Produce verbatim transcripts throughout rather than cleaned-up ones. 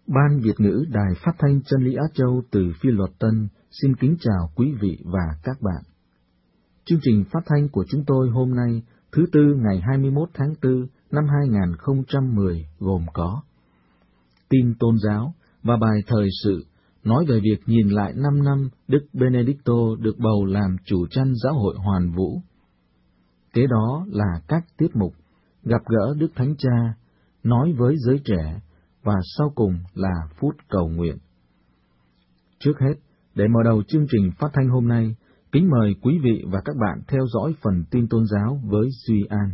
Ban Việt ngữ Đài Phát thanh Chân lý Á Châu từ Phi Luật Tân xin kính chào quý vị và các bạn. Chương trình phát thanh của chúng tôi hôm nay, thứ Tư ngày hai mươi mốt tháng tư năm hai nghìn không trăm mười gồm có tin tôn giáo và bài thời sự nói về việc nhìn lại năm năm Đức Benedicto được bầu làm chủ chăn giáo hội Hoàn Vũ. Kế đó là các tiết mục gặp gỡ Đức Thánh Cha, nói với giới trẻ, và sau cùng là phút cầu nguyện. Trước hết, để mở đầu chương trình phát thanh hôm nay, kính mời quý vị và các bạn theo dõi phần tin tôn giáo với Duy An.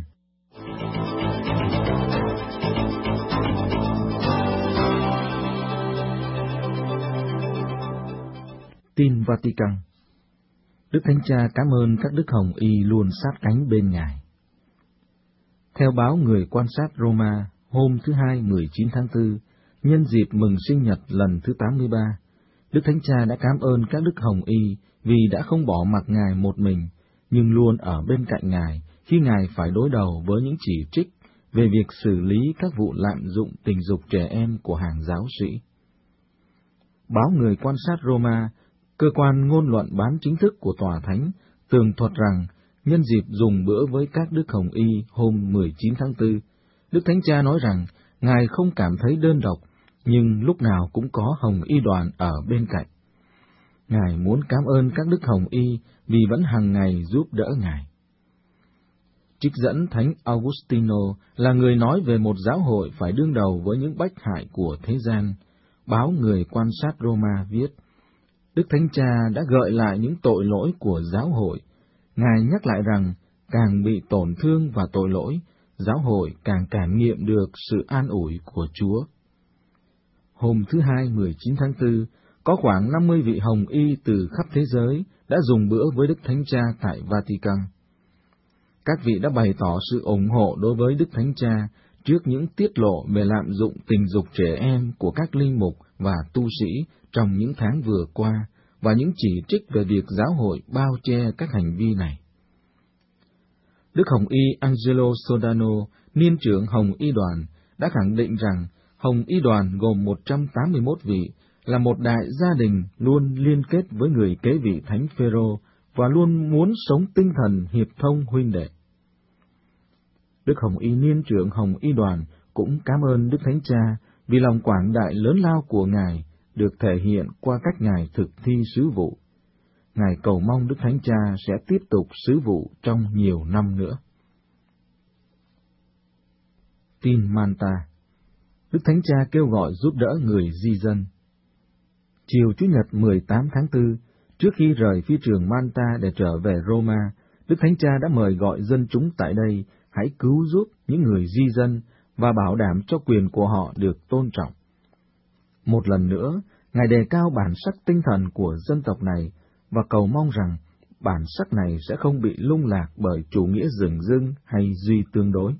Tin Vatican. Đức Thánh Cha cảm ơn các đức hồng y luôn sát cánh bên Ngài. Theo báo Người Quan sát Roma, hôm thứ Hai mười chín tháng tư, nhân dịp mừng sinh nhật lần thứ tám mươi ba, Đức Thánh Cha đã cảm ơn các đức hồng y vì đã không bỏ mặc Ngài một mình, nhưng luôn ở bên cạnh Ngài khi Ngài phải đối đầu với những chỉ trích về việc xử lý các vụ lạm dụng tình dục trẻ em của hàng giáo sĩ. Báo Người Quan sát Roma, cơ quan ngôn luận bán chính thức của Tòa Thánh, tường thuật rằng, nhân dịp dùng bữa với các đức hồng y hôm mười chín tháng tư, Đức Thánh Cha nói rằng Ngài không cảm thấy đơn độc, nhưng lúc nào cũng có hồng y đoàn ở bên cạnh. Ngài muốn cảm ơn các đức hồng y vì vẫn hàng ngày giúp đỡ Ngài. Trích dẫn Thánh Augustino là người nói về một giáo hội phải đương đầu với những bách hại của thế gian. Báo Người Quan sát Roma viết, Đức Thánh Cha đã gợi lại những tội lỗi của giáo hội. Ngài nhắc lại rằng, càng bị tổn thương và tội lỗi, giáo hội càng cảm nghiệm được sự an ủi của Chúa. Hôm thứ Hai mười chín tháng tư, có khoảng năm mươi vị hồng y từ khắp thế giới đã dùng bữa với Đức Thánh Cha tại Vatican. Các vị đã bày tỏ sự ủng hộ đối với Đức Thánh Cha trước những tiết lộ về lạm dụng tình dục trẻ em của các linh mục và tu sĩ trong những tháng vừa qua, và những chỉ trích về việc giáo hội bao che các hành vi này. Đức Hồng Y Angelo Sodano, niên trưởng Hồng Y đoàn, đã khẳng định rằng Hồng Y đoàn gồm một trăm tám mươi mốt vị, là một đại gia đình luôn liên kết với người kế vị Thánh Phêrô và luôn muốn sống tinh thần hiệp thông huynh đệ. Đức Hồng Y niên trưởng Hồng Y đoàn cũng cảm ơn Đức Thánh Cha vì lòng quảng đại lớn lao của Ngài được thể hiện qua cách Ngài thực thi sứ vụ. Ngài cầu mong Đức Thánh Cha sẽ tiếp tục sứ vụ trong nhiều năm nữa. Tin Manta. Đức Thánh Cha kêu gọi giúp đỡ người di dân. Chiều Chủ nhật mười tám tháng tư, trước khi rời phi trường Manta để trở về Roma, Đức Thánh Cha đã mời gọi dân chúng tại đây hãy cứu giúp những người di dân và bảo đảm cho quyền của họ được tôn trọng. Một lần nữa, Ngài đề cao bản sắc tinh thần của dân tộc này và cầu mong rằng bản sắc này sẽ không bị lung lạc bởi chủ nghĩa dửng dưng hay duy tương đối.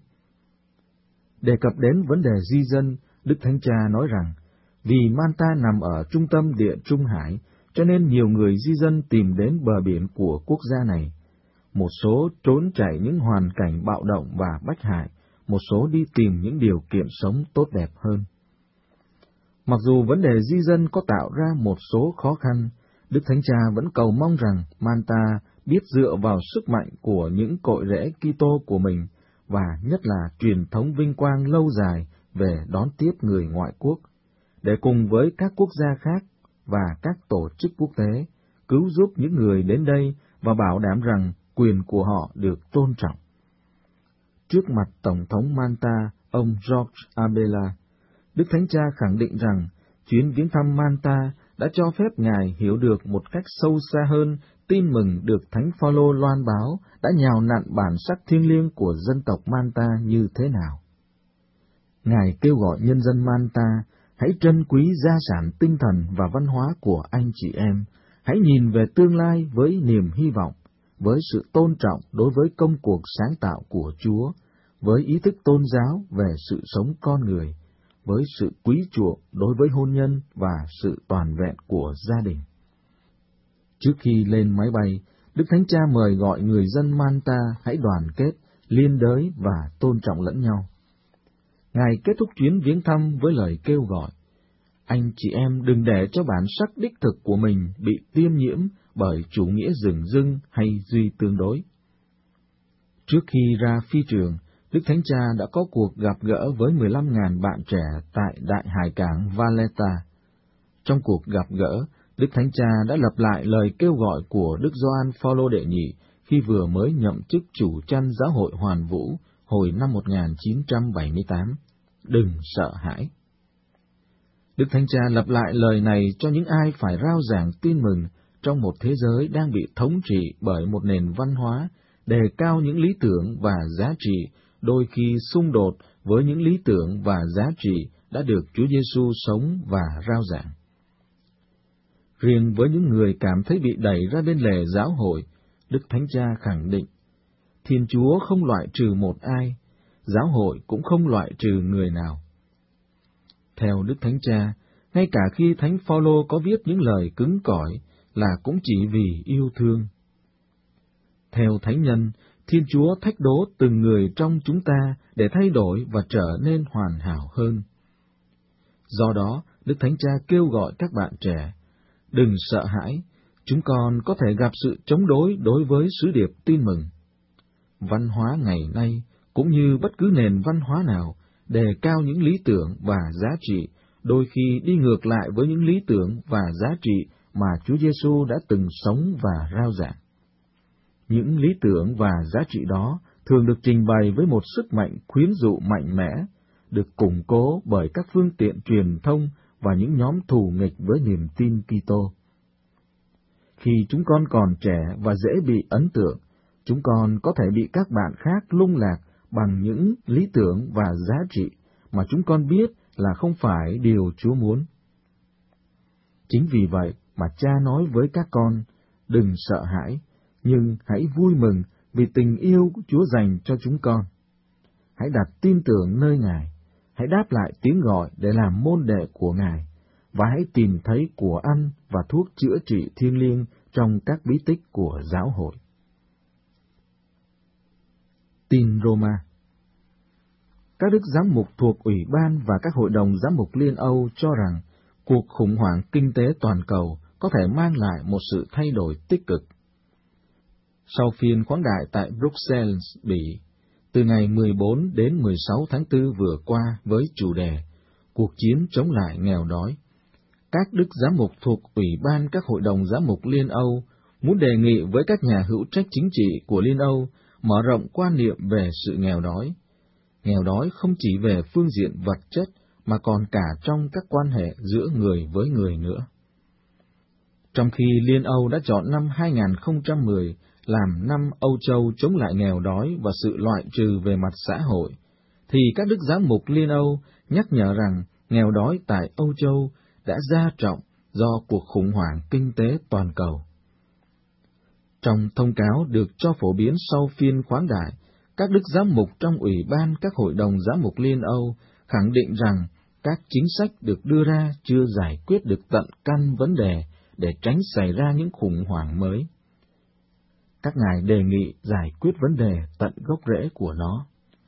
Đề cập đến vấn đề di dân, Đức Thánh Cha nói rằng, vì Manta nằm ở trung tâm Địa Trung Hải, cho nên nhiều người di dân tìm đến bờ biển của quốc gia này. Một số trốn chạy những hoàn cảnh bạo động và bách hại, một số đi tìm những điều kiện sống tốt đẹp hơn. Mặc dù vấn đề di dân có tạo ra một số khó khăn, Đức Thánh Cha vẫn cầu mong rằng Manta biết dựa vào sức mạnh của những cội rễ Kitô của mình, và nhất là truyền thống vinh quang lâu dài về đón tiếp người ngoại quốc, để cùng với các quốc gia khác và các tổ chức quốc tế cứu giúp những người đến đây và bảo đảm rằng quyền của họ được tôn trọng. Trước mặt Tổng thống Manta, ông George Abela, Đức Thánh Cha khẳng định rằng chuyến viếng thăm Manta đã cho phép Ngài hiểu được một cách sâu xa hơn tin mừng được Thánh Phaolô loan báo đã nhào nặn bản sắc thiêng liêng của dân tộc Manta như thế nào. Ngài kêu gọi nhân dân Manta hãy trân quý gia sản tinh thần và văn hóa của anh chị em, hãy nhìn về tương lai với niềm hy vọng, với sự tôn trọng đối với công cuộc sáng tạo của Chúa, với ý thức tôn giáo về sự sống con người, với sự quý chuộng đối với hôn nhân và sự toàn vẹn của gia đình. Trước khi lên máy bay, Đức Thánh Cha mời gọi người dân Manta hãy đoàn kết, liên đới và tôn trọng lẫn nhau. Ngài kết thúc chuyến viếng thăm với lời kêu gọi, anh chị em đừng để cho bản sắc đích thực của mình bị tiêm nhiễm bởi chủ nghĩa dửng dưng hay duy tương đối. Trước khi ra phi trường, Đức Thánh Cha đã có cuộc gặp gỡ với mười lăm nghìn bạn trẻ tại đại hải cảng Valletta. Trong cuộc gặp gỡ, Đức Thánh Cha đã lặp lại lời kêu gọi của Đức Gioan Phaolô đệ nhị khi vừa mới nhậm chức chủ chăn giáo hội Hoàn Vũ hồi năm một nghìn chín trăm bảy mươi tám. Đừng sợ hãi. Đức Thánh Cha lặp lại lời này cho những ai phải rao giảng tin mừng trong một thế giới đang bị thống trị bởi một nền văn hóa đề cao những lý tưởng và giá trị, đôi khi xung đột với những lý tưởng và giá trị đã được Chúa Giêsu sống và rao giảng. Riêng với những người cảm thấy bị đẩy ra bên lề giáo hội, Đức Thánh Cha khẳng định, Thiên Chúa không loại trừ một ai, giáo hội cũng không loại trừ người nào. Theo Đức Thánh Cha, ngay cả khi Thánh Phaolô có viết những lời cứng cỏi là cũng chỉ vì yêu thương. Theo Thánh Nhân, Thiên Chúa thách đố từng người trong chúng ta để thay đổi và trở nên hoàn hảo hơn. Do đó, Đức Thánh Cha kêu gọi các bạn trẻ, đừng sợ hãi, chúng con có thể gặp sự chống đối đối với sứ điệp tin mừng. Văn hóa ngày nay, cũng như bất cứ nền văn hóa nào, đề cao những lý tưởng và giá trị, đôi khi đi ngược lại với những lý tưởng và giá trị mà Chúa Giêsu đã từng sống và rao giảng. Những lý tưởng và giá trị đó thường được trình bày với một sức mạnh khuyến dụ mạnh mẽ, được củng cố bởi các phương tiện truyền thông và những nhóm thù nghịch với niềm tin Kitô. Khi chúng con còn trẻ và dễ bị ấn tượng, chúng con có thể bị các bạn khác lung lạc bằng những lý tưởng và giá trị mà chúng con biết là không phải điều Chúa muốn. Chính vì vậy mà Cha nói với các con, đừng sợ hãi, nhưng hãy vui mừng vì tình yêu của Chúa dành cho chúng con. Hãy đặt tin tưởng nơi Ngài, hãy đáp lại tiếng gọi để làm môn đệ của Ngài, và hãy tìm thấy của ăn và thuốc chữa trị thiêng liêng trong các bí tích của giáo hội. Tin Roma. Các đức giám mục thuộc Ủy ban và các hội đồng giám mục Liên Âu cho rằng cuộc khủng hoảng kinh tế toàn cầu có thể mang lại một sự thay đổi tích cực. Sau phiên khoáng đại tại Bruxelles, Bỉ, từ ngày mười bốn đến mười sáu tháng tư vừa qua với chủ đề Cuộc chiến chống lại nghèo đói, các đức giám mục thuộc Ủy ban các hội đồng giám mục Liên Âu muốn đề nghị với các nhà hữu trách chính trị của Liên Âu mở rộng quan niệm về sự nghèo đói. Nghèo đói không chỉ về phương diện vật chất, mà còn cả trong các quan hệ giữa người với người nữa. Trong khi Liên Âu đã chọn năm hai nghìn không trăm mười làm năm Âu Châu chống lại nghèo đói và sự loại trừ về mặt xã hội, thì các đức giám mục Liên Âu nhắc nhở rằng nghèo đói tại Âu Châu đã gia trọng do cuộc khủng hoảng kinh tế toàn cầu. Trong thông cáo được cho phổ biến sau phiên khoáng đại, các đức giám mục trong Ủy ban các hội đồng giám mục Liên Âu khẳng định rằng các chính sách được đưa ra chưa giải quyết được tận căn vấn đề để tránh xảy ra những khủng hoảng mới. Các ngài đề nghị giải quyết vấn đề tận gốc rễ của nó.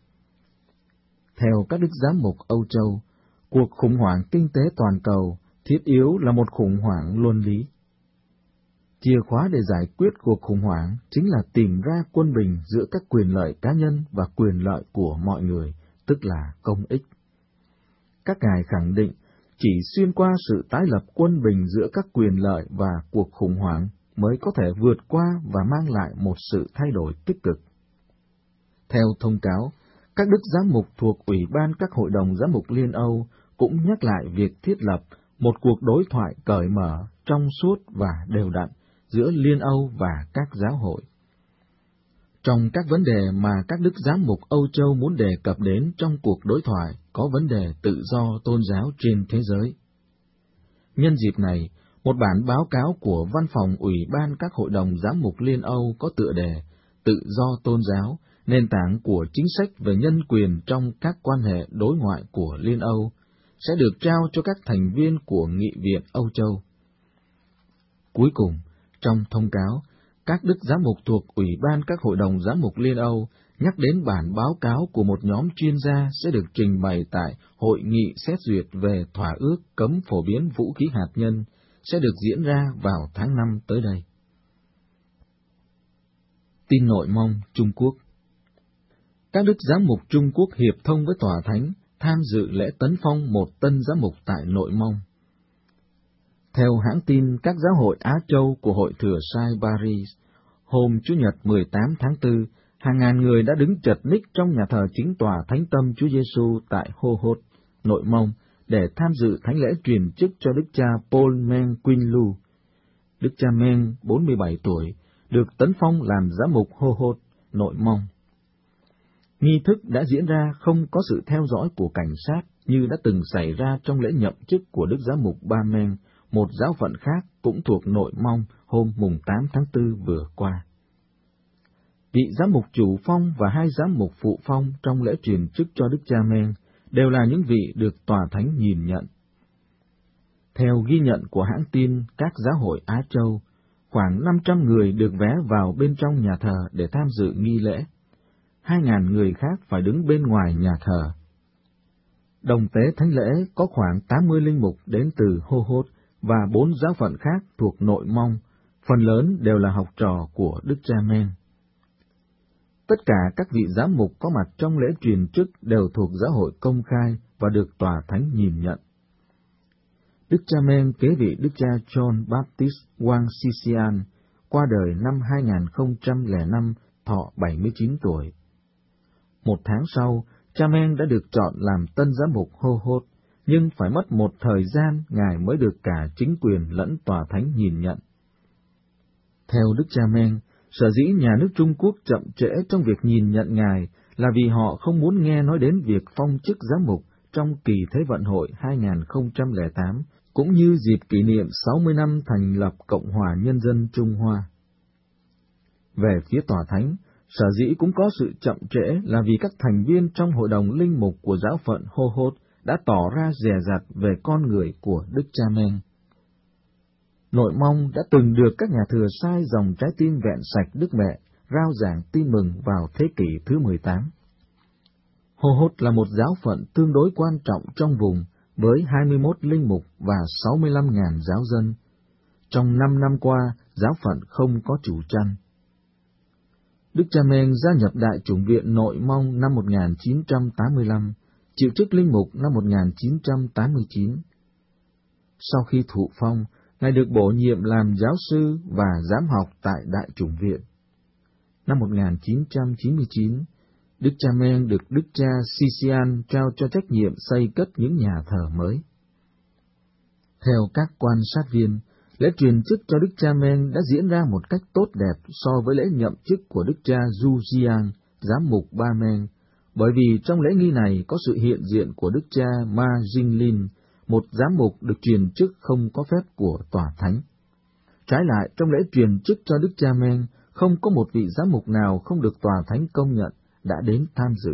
Theo các đức giám mục Âu Châu, cuộc khủng hoảng kinh tế toàn cầu thiết yếu là một khủng hoảng luân lý. Chìa khóa để giải quyết cuộc khủng hoảng chính là tìm ra quân bình giữa các quyền lợi cá nhân và quyền lợi của mọi người, tức là công ích. Các ngài khẳng định chỉ xuyên qua sự tái lập quân bình giữa các quyền lợi và cuộc khủng hoảng mới có thể vượt qua và mang lại một sự thay đổi tích cực. Theo thông cáo, các đức giám mục thuộc Ủy ban các hội đồng giám mục Liên Âu cũng nhắc lại việc thiết lập một cuộc đối thoại cởi mở, trong suốt và đều đặn giữa Liên Âu và các giáo hội. Trong các vấn đề mà các đức giám mục Âu Châu muốn đề cập đến trong cuộc đối thoại có vấn đề tự do tôn giáo trên thế giới. Nhân dịp này, một bản báo cáo của Văn phòng Ủy ban các hội đồng giám mục Liên Âu có tựa đề Tự do tôn giáo, nền tảng của chính sách về nhân quyền trong các quan hệ đối ngoại của Liên Âu, sẽ được trao cho các thành viên của Nghị viện Âu Châu. Cuối cùng, trong thông cáo, các đức giám mục thuộc Ủy ban các hội đồng giám mục Liên Âu nhắc đến bản báo cáo của một nhóm chuyên gia sẽ được trình bày tại Hội nghị xét duyệt về thỏa ước cấm phổ biến vũ khí hạt nhân sẽ được diễn ra vào tháng năm tới đây. Tin nội mông Trung Quốc. Các đức giám mục Trung Quốc hiệp thông với Tòa Thánh tham dự lễ tấn phong một tân giám mục tại Nội Mông. Theo hãng tin các giáo hội Á Châu của Hội Thừa Sai Paris, hôm Chủ nhật mười tám tháng tư, hàng ngàn người đã đứng chật ních trong nhà thờ chính tòa Thánh Tâm Chúa Giêsu tại Hô Hốt, Nội Mông, để tham dự thánh lễ truyền chức cho Đức cha Paul Meng Quynh Lu. Đức cha Meng, bốn mươi bảy tuổi, được tấn phong làm giám mục Hô Hốt, Nội Mông. Nghi thức đã diễn ra không có sự theo dõi của cảnh sát như đã từng xảy ra trong lễ nhậm chức của Đức giám mục Ba Men, một giáo phận khác cũng thuộc Nội Mông hôm mùng tám tháng tư vừa qua. Vị giám mục chủ phong và hai giám mục phụ phong trong lễ truyền chức cho Đức cha Men đều là những vị được Tòa Thánh nhìn nhận. Theo ghi nhận của hãng tin các giáo hội Á Châu, khoảng năm trăm người được vé vào bên trong nhà thờ để tham dự nghi lễ. Hai ngàn người khác phải đứng bên ngoài nhà thờ. Đồng tế thánh lễ có khoảng tám mươi linh mục đến từ Hô Hốt và bốn giáo phận khác thuộc Nội Mông, phần lớn đều là học trò của Đức cha Men. Tất cả các vị giám mục có mặt trong lễ truyền chức đều thuộc giáo hội công khai và được Tòa Thánh nhìn nhận. Đức cha Men kế vị Đức cha John Baptist Wang Xixian, qua đời năm hai nghìn không trăm lẻ năm, thọ bảy mươi chín tuổi. Một tháng sau, cha Men đã được chọn làm tân giám mục Hô Hốt, nhưng phải mất một thời gian Ngài mới được cả chính quyền lẫn Tòa Thánh nhìn nhận. Theo Đức cha Men, sở dĩ nhà nước Trung Quốc chậm trễ trong việc nhìn nhận Ngài là vì họ không muốn nghe nói đến việc phong chức giám mục trong kỳ Thế vận hội hai nghìn không trăm lẻ tám, cũng như dịp kỷ niệm sáu mươi năm thành lập Cộng hòa Nhân dân Trung Hoa. Về phía Tòa Thánh, sở dĩ cũng có sự chậm trễ là vì các thành viên trong hội đồng linh mục của giáo phận Hô Hốt đã tỏ ra dè dặt về con người của Đức cha Men. Nội Mông đã từng được các nhà thừa sai dòng trái tim vẹn sạch Đức Mẹ rao giảng tin mừng vào thế kỷ thứ mười tám. Hô Hốt là một giáo phận tương đối quan trọng trong vùng, với hai mươi mốt linh mục và sáu mươi lăm nghìn giáo dân. Trong năm năm qua, giáo phận không có chủ chăn. Đức cha Men gia nhập Đại chủng viện Nội Mông năm một nghìn chín trăm tám mươi lăm, chịu chức linh mục năm một nghìn chín trăm tám mươi chín. Sau khi thụ phong, Ngài được bổ nhiệm làm giáo sư và giám học tại Đại chủng viện. Năm một nghìn chín trăm chín mươi chín, Đức cha Men được Đức cha Xixian trao cho trách nhiệm xây cất những nhà thờ mới. Theo các quan sát viên, lễ truyền chức cho Đức cha Men đã diễn ra một cách tốt đẹp so với lễ nhậm chức của Đức cha Du Jiang, giám mục Ba Men, bởi vì trong lễ nghi này có sự hiện diện của Đức cha Ma Jinglin, một giám mục được truyền chức không có phép của Tòa Thánh. Trái lại, trong lễ truyền chức cho Đức cha Men, không có một vị giám mục nào không được Tòa Thánh công nhận đã đến tham dự.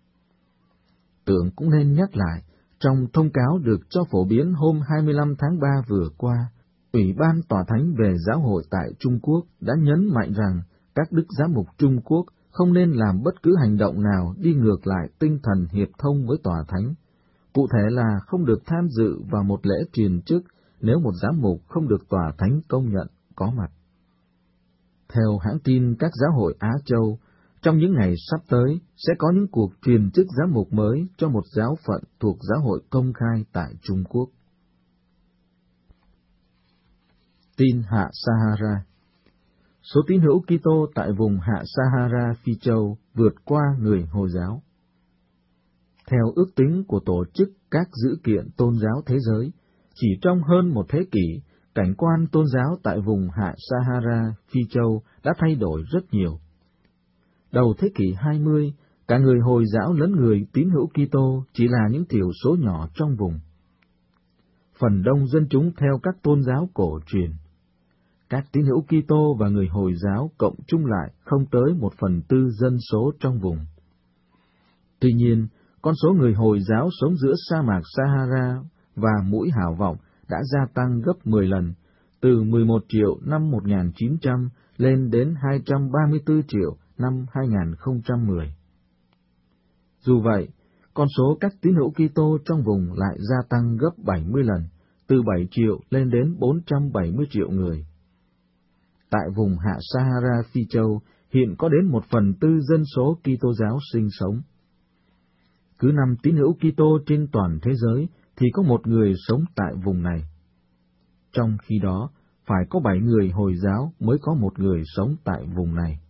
Tưởng cũng nên nhắc lại, trong thông cáo được cho phổ biến hôm hai mươi lăm tháng ba vừa qua, Ủy ban Tòa Thánh về giáo hội tại Trung Quốc đã nhấn mạnh rằng các đức giám mục Trung Quốc không nên làm bất cứ hành động nào đi ngược lại tinh thần hiệp thông với Tòa Thánh. Cụ thể là không được tham dự vào một lễ truyền chức nếu một giám mục không được Tòa Thánh công nhận có mặt. Theo hãng tin các giáo hội Á Châu, trong những ngày sắp tới sẽ có những cuộc truyền chức giám mục mới cho một giáo phận thuộc giáo hội công khai tại Trung Quốc. Tin Hạ Sahara. Số tín hữu Kitô tại vùng Hạ Sahara Phi Châu vượt qua người Hồi giáo. Theo ước tính của Tổ chức các dữ kiện tôn giáo thế giới, chỉ trong hơn một thế kỷ, cảnh quan tôn giáo tại vùng Hạ Sahara Phi Châu đã thay đổi rất nhiều. Đầu thế kỷ hai mươi, cả người Hồi giáo lẫn người tín hữu Kitô chỉ là những thiểu số nhỏ trong vùng. Phần đông dân chúng theo các tôn giáo cổ truyền. Các tín hữu Kitô và người Hồi giáo cộng chung lại không tới một phần tư dân số trong vùng. Tuy nhiên, con số người Hồi giáo sống giữa sa mạc Sahara và mũi Hảo Vọng đã gia tăng gấp mười lần, từ mười một triệu năm một nghìn chín trăm lên đến hai trăm ba mươi tư triệu năm hai nghìn không trăm mười. Dù vậy, con số các tín hữu Kitô trong vùng lại gia tăng gấp bảy mươi lần, từ bảy triệu lên đến bốn trăm bảy mươi triệu người. Tại vùng hạ Sahara Phi Châu, hiện có đến một phần tư dân số Kitô giáo sinh sống. Cứ năm tín hữu Kitô trên toàn thế giới thì có một người sống tại vùng này. Trong khi đó, phải có bảy người Hồi giáo mới có một người sống tại vùng này.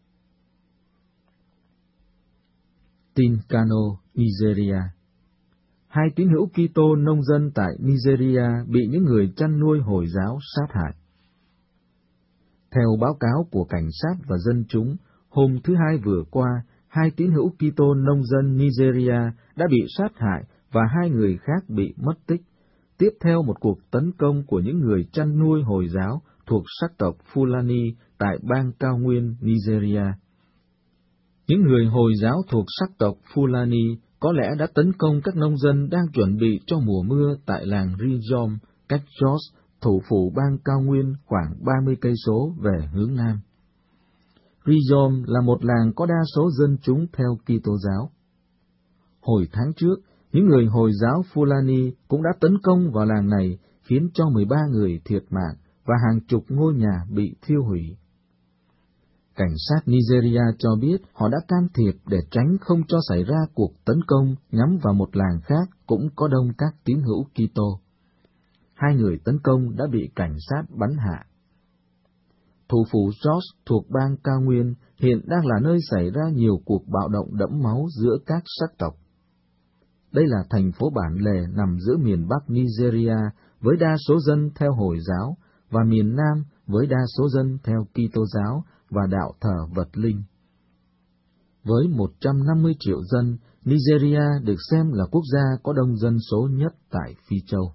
Tin Kano, Nigeria. Hai tín hữu Kitô nông dân tại Nigeria bị những người chăn nuôi Hồi giáo sát hại. Theo báo cáo của cảnh sát và dân chúng, hôm thứ Hai vừa qua, hai tín hữu Kitô nông dân Nigeria đã bị sát hại và hai người khác bị mất tích, tiếp theo một cuộc tấn công của những người chăn nuôi Hồi giáo thuộc sắc tộc Fulani tại bang cao nguyên Nigeria. Những người Hồi giáo thuộc sắc tộc Fulani có lẽ đã tấn công các nông dân đang chuẩn bị cho mùa mưa tại làng Rijom, cách Jos, thủ phủ bang cao nguyên khoảng ba mươi cây số về hướng nam. Rijom là một làng có đa số dân chúng theo Kitô giáo. Hồi tháng trước, những người Hồi giáo Fulani cũng đã tấn công vào làng này, khiến cho mười ba người thiệt mạng và hàng chục ngôi nhà bị thiêu hủy. Cảnh sát Nigeria cho biết họ đã can thiệp để tránh không cho xảy ra cuộc tấn công nhắm vào một làng khác cũng có đông các tín hữu Kitô. Hai người tấn công đã bị cảnh sát bắn hạ. Thủ phủ Jos thuộc bang cao nguyên hiện đang là nơi xảy ra nhiều cuộc bạo động đẫm máu giữa các sắc tộc. Đây là thành phố bản lề nằm giữa miền Bắc Nigeria với đa số dân theo Hồi giáo và miền Nam với đa số dân theo Kitô giáo và đạo thờ vật linh. Với một trăm năm mươi triệu dân, Nigeria được xem là quốc gia có đông dân số nhất tại Phi Châu.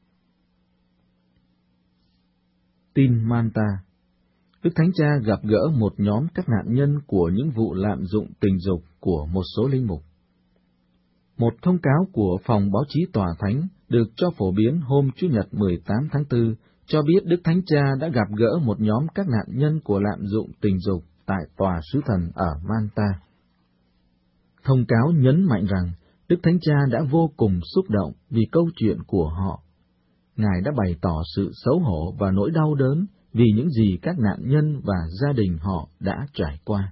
Tin Manta. Đức Thánh Cha gặp gỡ một nhóm các nạn nhân của những vụ lạm dụng tình dục của một số linh mục. Một thông cáo của Phòng Báo chí Tòa Thánh được cho phổ biến hôm Chủ nhật mười tám tháng tư cho biết Đức Thánh Cha đã gặp gỡ một nhóm các nạn nhân của lạm dụng tình dục tại Tòa Sứ Thần ở Manta. Thông cáo nhấn mạnh rằng Đức Thánh Cha đã vô cùng xúc động vì câu chuyện của họ. Ngài đã bày tỏ sự xấu hổ và nỗi đau đớn vì những gì các nạn nhân và gia đình họ đã trải qua.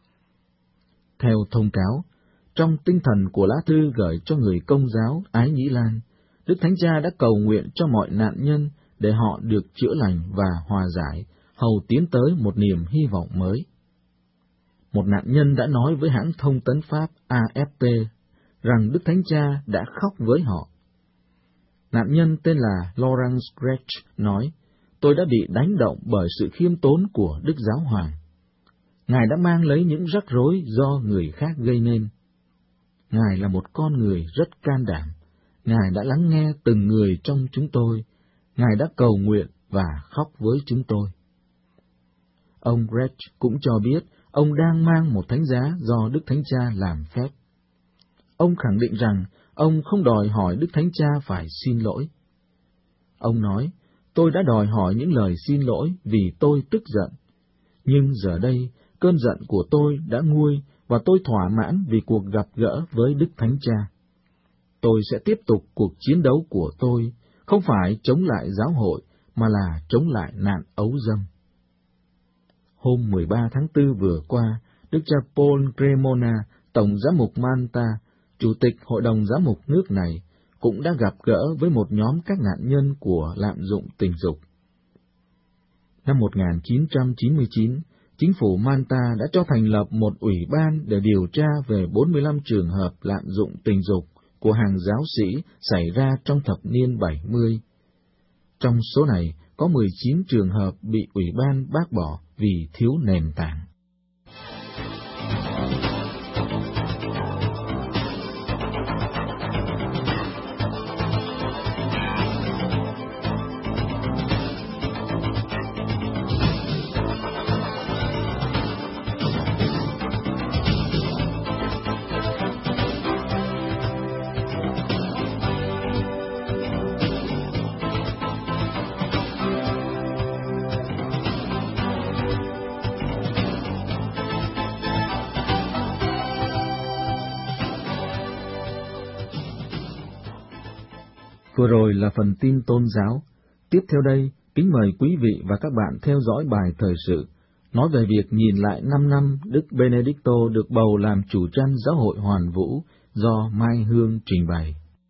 Theo thông cáo, trong tinh thần của lá thư gửi cho người Công giáo Ái Nhĩ Lan, Đức Thánh Cha đã cầu nguyện cho mọi nạn nhân để họ được chữa lành và hòa giải, hầu tiến tới một niềm hy vọng mới. Một nạn nhân đã nói với hãng thông tấn Pháp A F P rằng Đức Thánh Cha đã khóc với họ. Nạn nhân tên là Lawrence Gretsch nói, tôi đã bị đánh động bởi sự khiêm tốn của Đức Giáo Hoàng. Ngài đã mang lấy những rắc rối do người khác gây nên. Ngài là một con người rất can đảm. Ngài đã lắng nghe từng người trong chúng tôi. Ngài đã cầu nguyện và khóc với chúng tôi. Ông Gretsch cũng cho biết ông đang mang một thánh giá do Đức Thánh Cha làm phép. Ông khẳng định rằng ông không đòi hỏi Đức Thánh Cha phải xin lỗi. Ông nói, tôi đã đòi hỏi những lời xin lỗi vì tôi tức giận. Nhưng giờ đây, cơn giận của tôi đã nguôi và tôi thỏa mãn vì cuộc gặp gỡ với Đức Thánh Cha. Tôi sẽ tiếp tục cuộc chiến đấu của tôi, không phải chống lại giáo hội, mà là chống lại nạn ấu dâm. Hôm mười ba tháng tư vừa qua, Đức cha Paul Cremona, Tổng giám mục Manta, Chủ tịch Hội đồng Giám mục nước này, cũng đã gặp gỡ với một nhóm các nạn nhân của lạm dụng tình dục. Năm một nghìn chín trăm chín mươi chín, chính phủ Manta đã cho thành lập một ủy ban để điều tra về bốn mươi lăm trường hợp lạm dụng tình dục của hàng giáo sĩ xảy ra trong thập niên bảy mươi. Trong số này, có mười chín trường hợp bị ủy ban bác bỏ vì thiếu nền tảng. Vừa rồi là phần tin tôn giáo. Tiếp theo đây, kính mời quý vị và các bạn theo dõi bài thời sự, nói về việc nhìn lại năm năm Đức Benedicto được bầu làm chủ chăn giáo hội Hoàn Vũ do Mai Hương trình bày.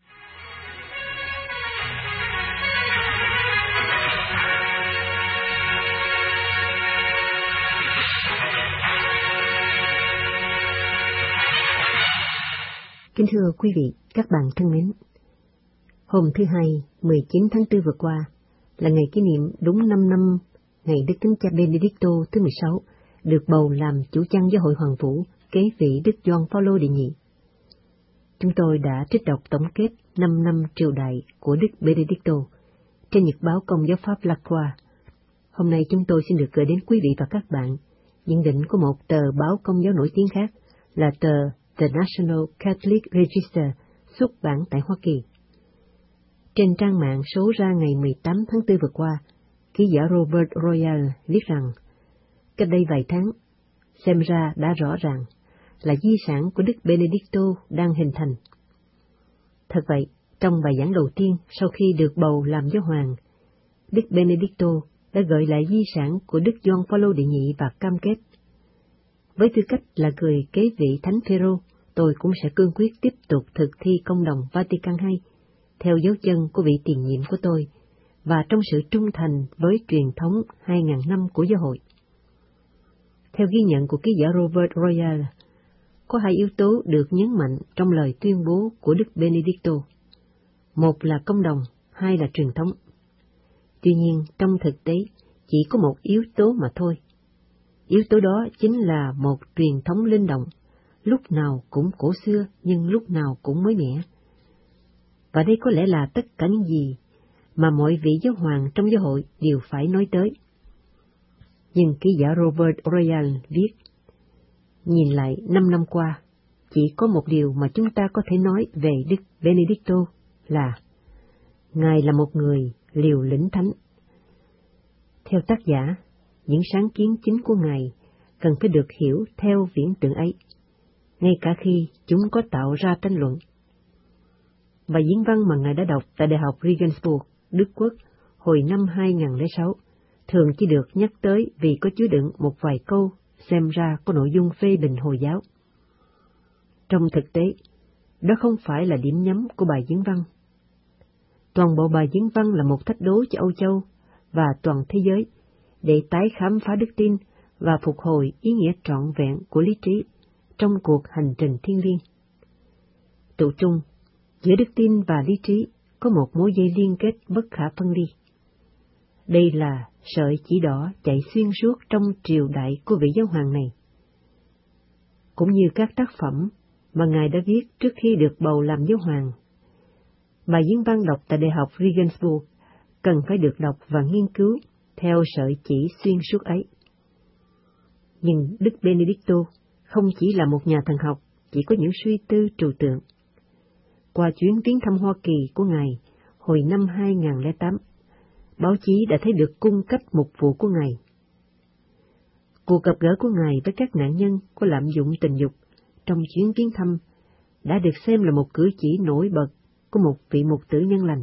Kính thưa quý vị, các bạn thân mến, hôm thứ Hai, mười chín tháng tư vừa qua là ngày kỷ niệm đúng năm năm ngày Đức Thánh Cha Benedicto thứ mười sáu được bầu làm chủ chăn giáo hội Hoàn Vũ kế vị Đức Gioan Phaolô đệ nhị. Chúng tôi đã trích đọc tổng kết năm năm triều đại của Đức Benedicto trên nhật báo Công giáo Pháp La Croix. Hôm nay chúng tôi xin được gửi đến quý vị và các bạn nhận định của một tờ báo công giáo nổi tiếng khác là tờ The National Catholic Register, xuất bản tại Hoa Kỳ. Trên trang mạng số ra ngày mười tám tháng tư vừa qua, ký giả Robert Royal viết rằng, cách đây vài tháng, xem ra đã rõ ràng là di sản của Đức Benedicto đang hình thành. Thật vậy, trong bài giảng đầu tiên sau khi được bầu làm giáo hoàng, Đức Benedicto đã gợi lại di sản của Đức Gioan Phaolô đệ nhị và cam kết: với tư cách là người kế vị Thánh Phêrô, tôi cũng sẽ cương quyết tiếp tục thực thi công đồng Vatican hai theo dấu chân của vị tiền nhiệm của tôi và trong sự trung thành với truyền thống hai ngàn năm của giáo hội. Theo ghi nhận của ký giả Robert Royal, có hai yếu tố được nhấn mạnh trong lời tuyên bố của Đức Benedicto. Một là công đồng, hai là truyền thống. Tuy nhiên, trong thực tế, chỉ có một yếu tố mà thôi. Yếu tố đó chính là một truyền thống linh động, lúc nào cũng cổ xưa nhưng lúc nào cũng mới mẻ. Và đây có lẽ là tất cả những gì mà mọi vị giáo hoàng trong giáo hội đều phải nói tới. Nhưng ký giả Robert Royal viết, nhìn lại năm năm qua, chỉ có một điều mà chúng ta có thể nói về Đức Benedicto là Ngài là một người liều lĩnh thánh. Theo tác giả, những sáng kiến chính của Ngài cần phải được hiểu theo viễn tượng ấy, ngay cả khi chúng có tạo ra tranh luận. Bài diễn văn mà Ngài đã đọc tại Đại học Regensburg, Đức Quốc, hồi năm hai nghìn lẻ sáu, thường chỉ được nhắc tới vì có chứa đựng một vài câu xem ra có nội dung phê bình Hồi giáo. Trong thực tế, đó không phải là điểm nhắm của bài diễn văn. Toàn bộ bài diễn văn là một thách đố cho Âu Châu và toàn thế giới để tái khám phá đức tin và phục hồi ý nghĩa trọn vẹn của lý trí trong cuộc hành trình thiêng liêng. Tự trung, giữa đức tin và lý trí có một mối dây liên kết bất khả phân ly. Đây là sợi chỉ đỏ chạy xuyên suốt trong triều đại của vị giáo hoàng này. Cũng như các tác phẩm mà Ngài đã viết trước khi được bầu làm giáo hoàng, bài diễn văn đọc tại Đại học Regensburg cần phải được đọc và nghiên cứu theo sợi chỉ xuyên suốt ấy. Nhưng Đức Benedicto không chỉ là một nhà thần học, chỉ có những suy tư trừu tượng. Qua chuyến viếng thăm Hoa Kỳ của Ngài hồi năm hai nghìn lẻ tám, báo chí đã thấy được cung cách mục vụ của Ngài. Cuộc gặp gỡ của Ngài với các nạn nhân có lạm dụng tình dục trong chuyến viếng thăm đã được xem là một cử chỉ nổi bật của một vị mục tử nhân lành.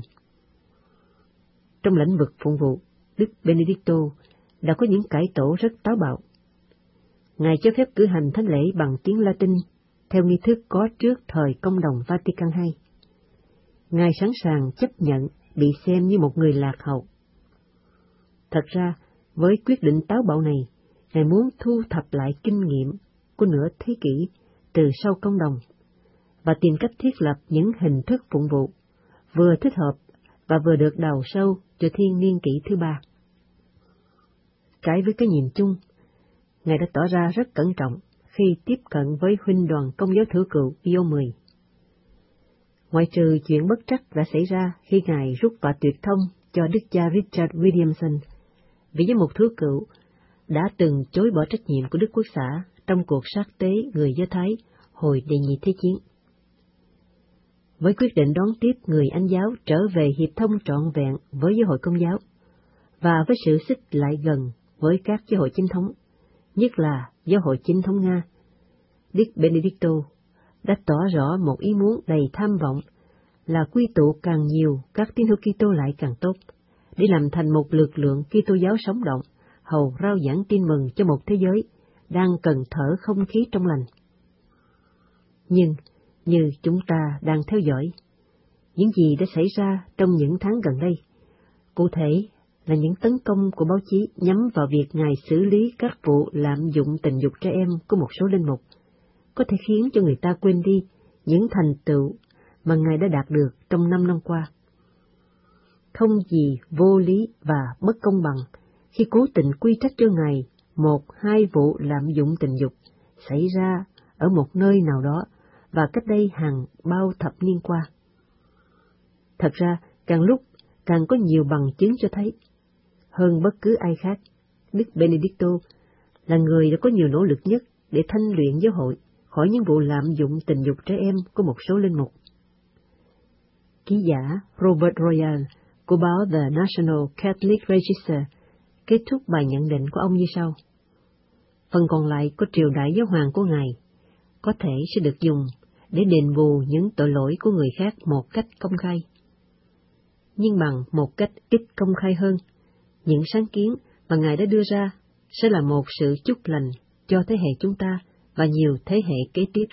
Trong lĩnh vực phụng vụ, Đức Benedicto đã có những cải tổ rất táo bạo. Ngài cho phép cử hành thánh lễ bằng tiếng Latin theo nghi thức có trước thời công đồng Vatican hai. Ngài sẵn sàng chấp nhận bị xem như một người lạc hậu. Thật ra, với quyết định táo bạo này, Ngài muốn thu thập lại kinh nghiệm của nửa thế kỷ từ sau công đồng và tìm cách thiết lập những hình thức phụng vụ vừa thích hợp và vừa được đào sâu cho thiên niên kỷ thứ ba. Trái với cái nhìn chung, Ngài đã tỏ ra rất cẩn trọng khi tiếp cận với huynh đoàn Công giáo Thử Cựu Pio mười. Ngoại trừ chuyện bất trắc đã xảy ra khi Ngài rút và tuyệt thông cho Đức cha Richard Williamson, vị giám mục Thứ Cựu, đã từng chối bỏ trách nhiệm của Đức Quốc xã trong cuộc sát tế người Do Thái hồi đệ nhị thế chiến. Với quyết định đón tiếp người Anh giáo trở về hiệp thông trọn vẹn với giáo hội Công giáo, và với sự xích lại gần với các giáo hội chính thống, nhất là giáo hội chính thống Nga, Đức Benedicto đã tỏ rõ một ý muốn đầy tham vọng là quy tụ càng nhiều các tín hữu Kitô lại càng tốt, để làm thành một lực lượng Kitô giáo sống động, hầu rao giảng tin mừng cho một thế giới đang cần thở không khí trong lành. Nhưng, như chúng ta đang theo dõi, những gì đã xảy ra trong những tháng gần đây, cụ thể là những tấn công của báo chí nhắm vào việc Ngài xử lý các vụ lạm dụng tình dục trẻ em của một số linh mục, có thể khiến cho người ta quên đi những thành tựu mà Ngài đã đạt được trong năm năm qua. Không gì vô lý và bất công bằng khi cố tình quy trách cho Ngài một hai vụ lạm dụng tình dục xảy ra ở một nơi nào đó và cách đây hàng bao thập niên qua. Thật ra, càng lúc càng có nhiều bằng chứng cho thấy, hơn bất cứ ai khác, Đức Benedicto là người đã có nhiều nỗ lực nhất để thanh luyện giáo hội khỏi những vụ lạm dụng tình dục trẻ em của một số linh mục. Ký giả Robert Royal của báo The National Catholic Register kết thúc bài nhận định của ông như sau: phần còn lại của triều đại giáo hoàng của Ngài có thể sẽ được dùng để đền bù những tội lỗi của người khác một cách công khai. Nhưng bằng một cách ít công khai hơn, những sáng kiến mà Ngài đã đưa ra sẽ là một sự chúc lành cho thế hệ chúng ta và nhiều thế hệ kế tiếp.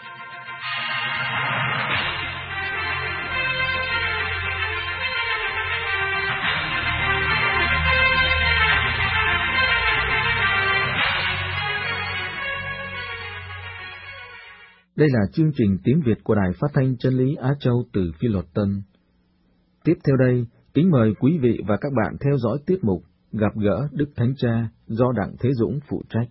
Đây là chương trình tiếng Việt của Đài Phát thanh Chân lý Á Châu từ Phi Luật Tân. Tiếp theo đây, kính mời quý vị và các bạn theo dõi tiết mục Gặp gỡ Đức Thánh Cha do Đặng Thế Dũng phụ trách.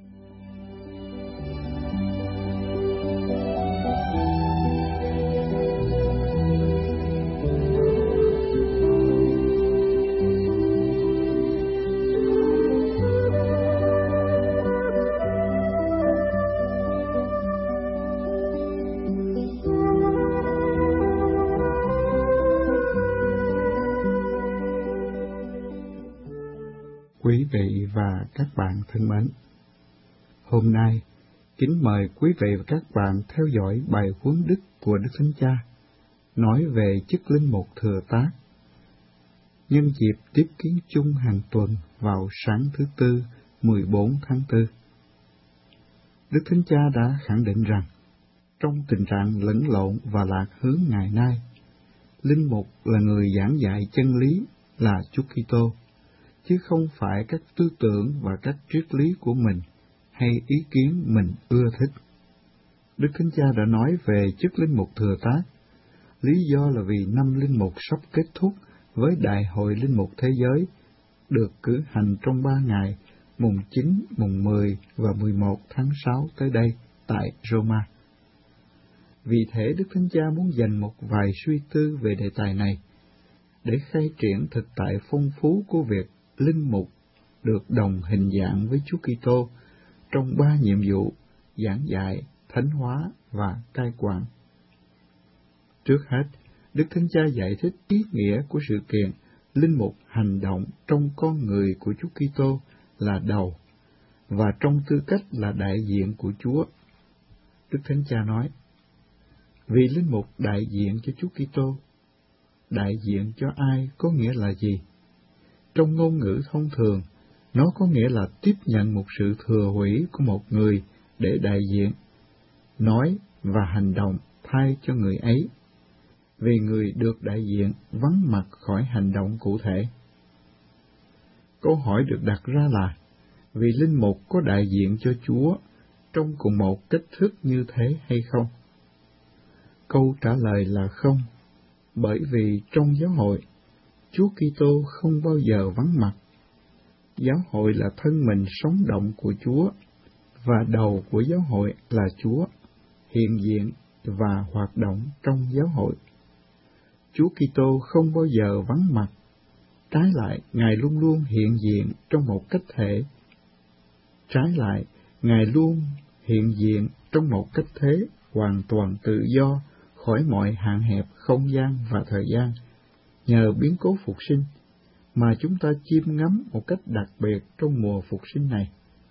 Quý vị và các bạn thân mến, hôm nay kính mời quý vị và các bạn theo dõi bài huấn đức của Đức Thánh Cha nói về chức linh mục thừa tác, nhân dịp tiếp kiến chung hàng tuần vào sáng thứ Tư mười bốn tháng tư. Đức Thánh Cha đã khẳng định rằng, trong tình trạng lẫn lộn và lạc hướng ngày nay, linh mục là người giảng dạy chân lý là Chúa Kitô, chứ không phải các tư tưởng và các triết lý của mình hay ý kiến mình ưa thích. Đức Thánh Cha đã nói về chức linh mục thừa tác, lý do là vì năm linh mục sắp kết thúc với Đại hội Linh mục Thế giới, được cử hành trong ba ngày, mùng chín, mùng mười và mười một tháng sáu tới đây tại Roma. Vì thế, Đức Thánh Cha muốn dành một vài suy tư về đề tài này, để khai triển thực tại phong phú của việc linh mục được đồng hình dạng với Chúa Kitô trong ba nhiệm vụ giảng dạy, thánh hóa và cai quản. Trước hết, Đức Thánh Cha giải thích ý nghĩa của sự kiện linh mục hành động trong con người của Chúa Kitô là đầu, và trong tư cách là đại diện của Chúa. Đức Thánh Cha nói, vì linh mục đại diện cho Chúa Kitô, đại diện cho ai có nghĩa là gì? Trong ngôn ngữ thông thường, nó có nghĩa là tiếp nhận một sự thừa hủy của một người để đại diện, nói và hành động thay cho người ấy, vì người được đại diện vắng mặt khỏi hành động cụ thể. Câu hỏi được đặt ra là, vì linh mục có đại diện cho Chúa trong cùng một cách thức như thế hay không? Câu trả lời là không, bởi vì trong giáo hội, Chúa Kitô không bao giờ vắng mặt. Giáo hội là thân mình sống động của Chúa, và đầu của giáo hội là Chúa, hiện diện và hoạt động trong giáo hội. Chúa Kitô không bao giờ vắng mặt, trái lại, Ngài luôn luôn hiện diện trong một cách thể. Trái lại, Ngài luôn hiện diện trong một cách thế hoàn toàn tự do khỏi mọi hạn hẹp không gian và thời gian, nhờ biến cố phục sinh, mà chúng ta chiêm ngắm một cách đặc biệt trong mùa phục sinh này.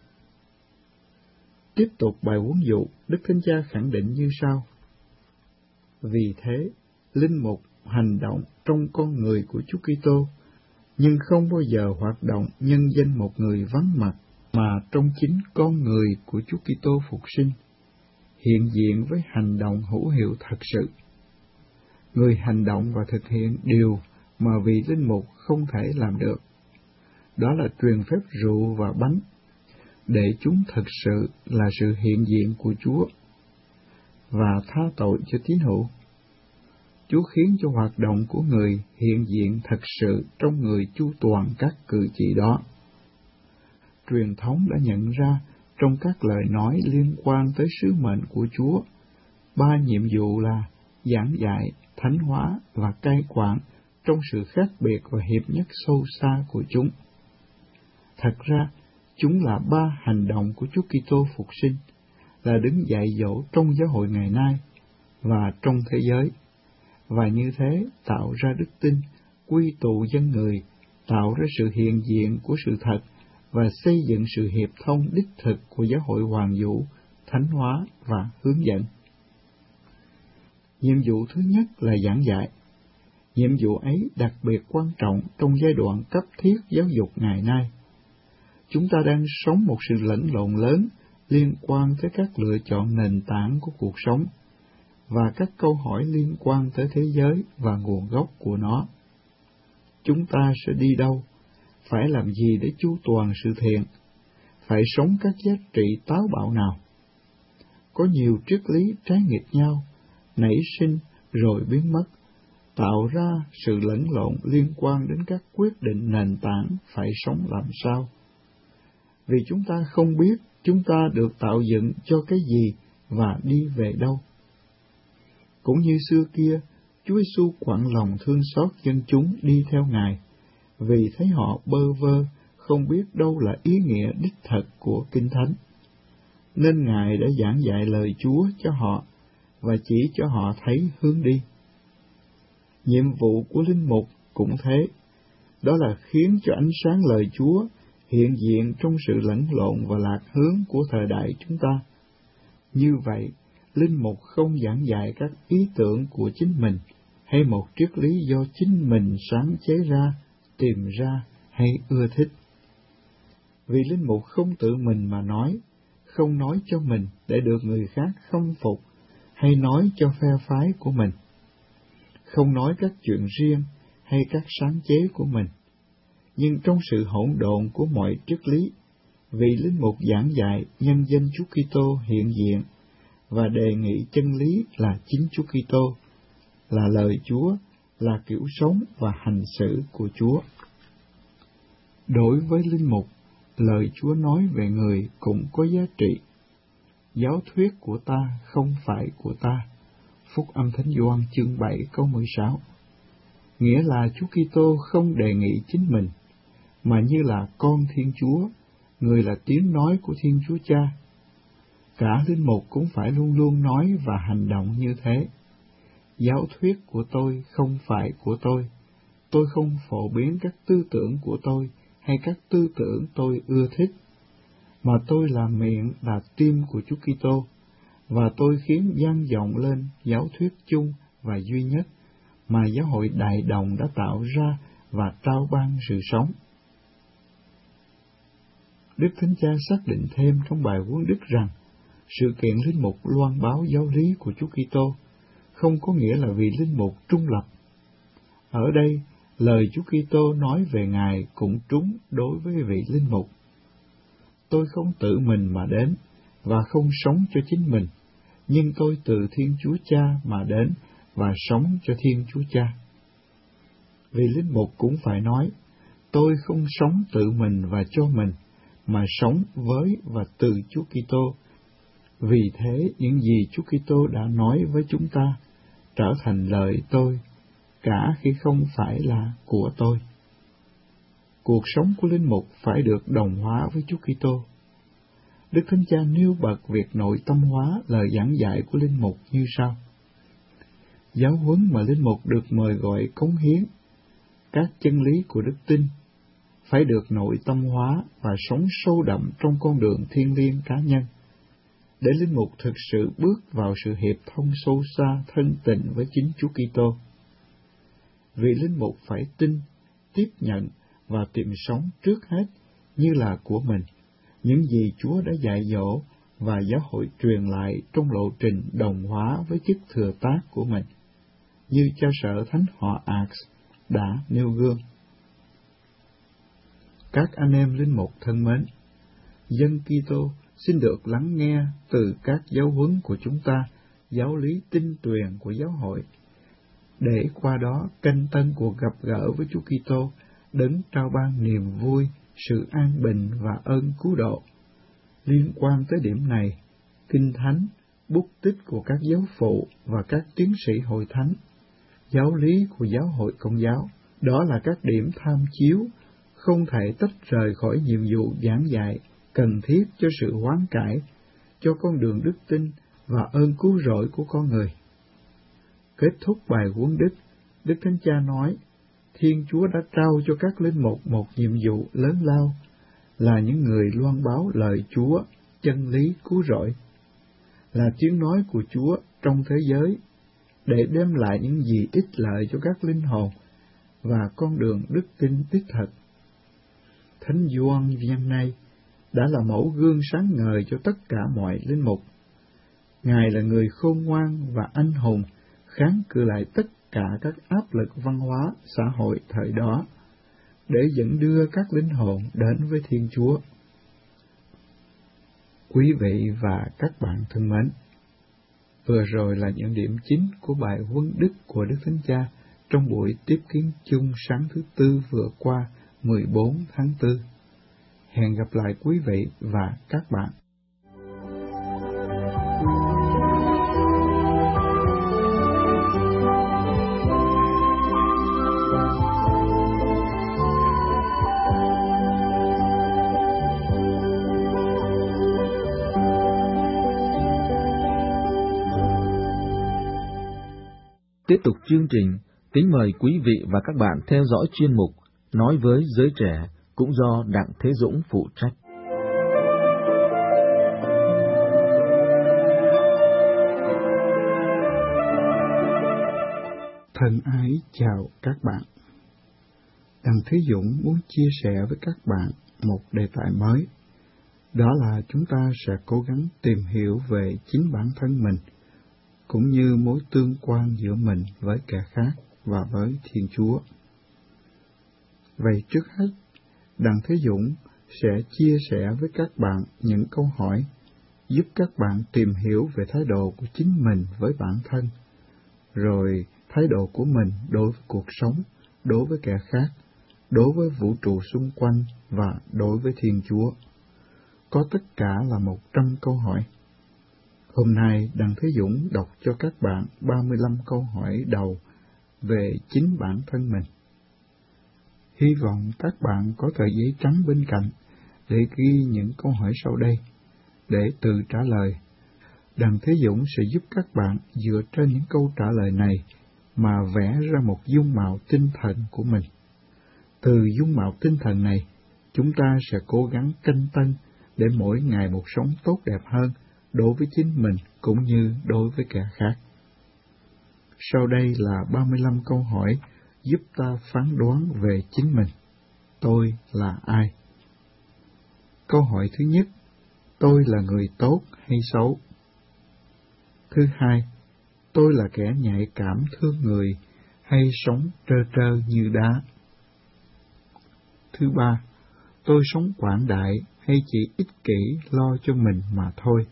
Tiếp tục bài huấn dụ, Đức Thánh Cha khẳng định như sau. Vì thế, linh mục hành động trong con người của Chúa Kitô, nhưng không bao giờ hoạt động nhân danh một người vắng mặt, mà trong chính con người của Chúa Kitô phục sinh, hiện diện với hành động hữu hiệu thật sự. Người hành động và thực hiện điều mà vị linh mục không thể làm được, đó là truyền phép rượu và bánh, để chúng thực sự là sự hiện diện của Chúa và tha tội cho tín hữu. Chúa khiến cho hoạt động của người hiện diện thật sự trong người chu toàn các cử chỉ đó. Truyền thống đã nhận ra trong các lời nói liên quan tới sứ mệnh của Chúa, ba nhiệm vụ là giảng dạy, thánh hóa và cai quản trong sự khác biệt và hiệp nhất sâu xa của chúng. Thật ra, chúng là ba hành động của Chúa Kitô phục sinh, là đứng dạy dỗ trong giáo hội ngày nay và trong thế giới, và như thế tạo ra đức tin, quy tụ dân người, tạo ra sự hiện diện của sự thật và xây dựng sự hiệp thông đích thực của giáo hội hoàn vũ, thánh hóa và hướng dẫn. Nhiệm vụ thứ nhất là giảng dạy. Nhiệm vụ ấy đặc biệt quan trọng trong giai đoạn cấp thiết giáo dục ngày nay. Chúng ta đang sống một sự lẫn lộn lớn liên quan tới các lựa chọn nền tảng của cuộc sống và các câu hỏi liên quan tới thế giới và nguồn gốc của nó. Chúng ta sẽ đi đâu? Phải làm gì để chu toàn sự thiện? Phải sống các giá trị táo bạo nào? Có nhiều triết lý trái nghịch nhau, nảy sinh rồi biến mất, tạo ra sự lẫn lộn liên quan đến các quyết định nền tảng phải sống làm sao. Vì chúng ta không biết chúng ta được tạo dựng cho cái gì và đi về đâu. Cũng như xưa kia, Chúa Giêsu quặn lòng thương xót dân chúng đi theo Ngài, vì thấy họ bơ vơ, không biết đâu là ý nghĩa đích thực của Kinh Thánh. Nên Ngài đã giảng dạy lời Chúa cho họ và chỉ cho họ thấy hướng đi. Nhiệm vụ của linh mục cũng thế, đó là khiến cho ánh sáng lời Chúa hiện diện trong sự lẫn lộn và lạc hướng của thời đại chúng ta. Như vậy, linh mục không giảng dạy các ý tưởng của chính mình hay một triết lý do chính mình sáng chế ra, tìm ra hay ưa thích. Vì linh mục không tự mình mà nói, không nói cho mình để được người khác khâm phục hay nói cho phe phái của mình, không nói các chuyện riêng hay các sáng chế của mình. Nhưng trong sự hỗn độn của mọi triết lý, vị linh mục giảng dạy nhân danh Chúa Kitô hiện diện và đề nghị chân lý là chính Chúa Kitô, là lời Chúa, là kiểu sống và hành xử của Chúa. Đối với linh mục, lời Chúa nói về người cũng có giá trị. Giáo thuyết của ta không phải của ta. Phúc âm Thánh Gioan chương bảy câu mười sáu. Nghĩa là Chúa Kitô không đề nghị chính mình, mà như là con Thiên Chúa, người là tiếng nói của Thiên Chúa Cha. Cả linh mục cũng phải luôn luôn nói và hành động như thế. Giáo thuyết của tôi không phải của tôi. Tôi không phổ biến các tư tưởng của tôi hay các tư tưởng tôi ưa thích, mà tôi là miệng, là tim của Chúa Kitô, và tôi khiến vang vọng lên giáo thuyết chung và duy nhất mà giáo hội Đại Đồng đã tạo ra và trao ban sự sống. Đức Thánh Cha xác định thêm trong bài huấn đức rằng sự kiện linh mục loan báo giáo lý của Chúa Kitô không có nghĩa là vì linh mục trung lập. Ở đây, lời Chúa Kitô nói về Ngài cũng trúng đối với vị linh mục. Tôi không tự mình mà đến và không sống cho chính mình, nhưng tôi từ Thiên Chúa Cha mà đến và sống cho Thiên Chúa Cha. Vị linh mục cũng phải nói, tôi không sống tự mình và cho mình, mà sống với và từ Chúa Kitô. Vì thế, những gì Chúa Kitô đã nói với chúng ta trở thành lời tôi, cả khi không phải là của tôi. Cuộc sống của linh mục phải được đồng hóa với Chúa Kitô. Đức Thánh Cha nêu bật việc nội tâm hóa lời giảng dạy của linh mục như sau. Giáo huấn mà linh mục được mời gọi cống hiến, các chân lý của đức tin, phải được nội tâm hóa và sống sâu đậm trong con đường thiêng liêng cá nhân, để linh mục thực sự bước vào sự hiệp thông sâu xa thân tình với chính Chúa Kitô. vị linh mục phải tin, tiếp nhận và tìm sống trước hết như là của mình những gì Chúa đã dạy dỗ và giáo hội truyền lại trong lộ trình đồng hóa với chức thừa tác của mình, như cha sở thánh họ Ars đã nêu gương. Các anh em linh mục thân mến, dân Kitô xin được lắng nghe từ các giáo huấn của chúng ta giáo lý tinh tuyền của giáo hội, để qua đó canh tân cuộc gặp gỡ với Chúa Kitô, đấng trao ban niềm vui, sự an bình và ơn cứu độ. Liên quan tới điểm này, Kinh Thánh, bút tích của các giáo phụ và các tiến sĩ hội thánh, giáo lý của giáo hội Công giáo, đó là các điểm tham chiếu không thể tách rời khỏi nhiệm vụ giảng dạy cần thiết cho sự hoán cải, cho con đường đức tin và ơn cứu rỗi của con người. Kết thúc bài huấn đức, Đức Thánh Cha nói, Thiên Chúa đã trao cho các linh mục một nhiệm vụ lớn lao, là những người loan báo lời Chúa, chân lý cứu rỗi, là tiếng nói của Chúa trong thế giới, để đem lại những gì ích lợi cho các linh hồn và con đường đức tin đích thực. Thánh Gioan Vianney đã là mẫu gương sáng ngời cho tất cả mọi linh mục. Ngài là người khôn ngoan và anh hùng, kháng cự lại tất cả các áp lực văn hóa, xã hội thời đó, để dẫn đưa các linh hồn đến với Thiên Chúa. Quý vị và các bạn thân mến, vừa rồi là những điểm chính của bài huấn đức của Đức Thánh Cha trong buổi tiếp kiến chung sáng thứ Tư vừa qua, mười bốn tháng tư. Hẹn gặp lại quý vị và các bạn. Tiếp tục chương trình, kính mời quý vị và các bạn theo dõi chuyên mục Nói với giới trẻ, cũng do Đặng Thế Dũng phụ trách. Thân ái chào các bạn. Đặng Thế Dũng muốn chia sẻ với các bạn một đề tài mới. Đó là chúng ta sẽ cố gắng tìm hiểu về chính bản thân mình, cũng như mối tương quan giữa mình với kẻ khác và với Thiên Chúa. Vậy trước hết, Đặng Thế Dũng sẽ chia sẻ với các bạn những câu hỏi giúp các bạn tìm hiểu về thái độ của chính mình với bản thân, rồi thái độ của mình đối với cuộc sống, đối với kẻ khác, đối với vũ trụ xung quanh và đối với Thiên Chúa. Có tất cả là một trăm câu hỏi. Hôm nay, Đặng Thế Dũng đọc cho các bạn ba mươi lăm câu hỏi đầu về chính bản thân mình. Hy vọng các bạn có tờ giấy trắng bên cạnh để ghi những câu hỏi sau đây, để tự trả lời. Đặng Thế Dũng sẽ giúp các bạn dựa trên những câu trả lời này mà vẽ ra một dung mạo tinh thần của mình. Từ dung mạo tinh thần này, chúng ta sẽ cố gắng canh tân để mỗi ngày một sống tốt đẹp hơn đối với chính mình cũng như đối với kẻ khác. Sau đây là ba mươi lăm câu hỏi giúp ta phán đoán về chính mình. Tôi là ai? Câu hỏi thứ nhất, tôi là người tốt hay xấu? Thứ hai, tôi là kẻ nhạy cảm thương người hay sống trơ trơ như đá? Thứ ba, tôi sống quảng đại hay chỉ ích kỷ lo cho mình mà thôi?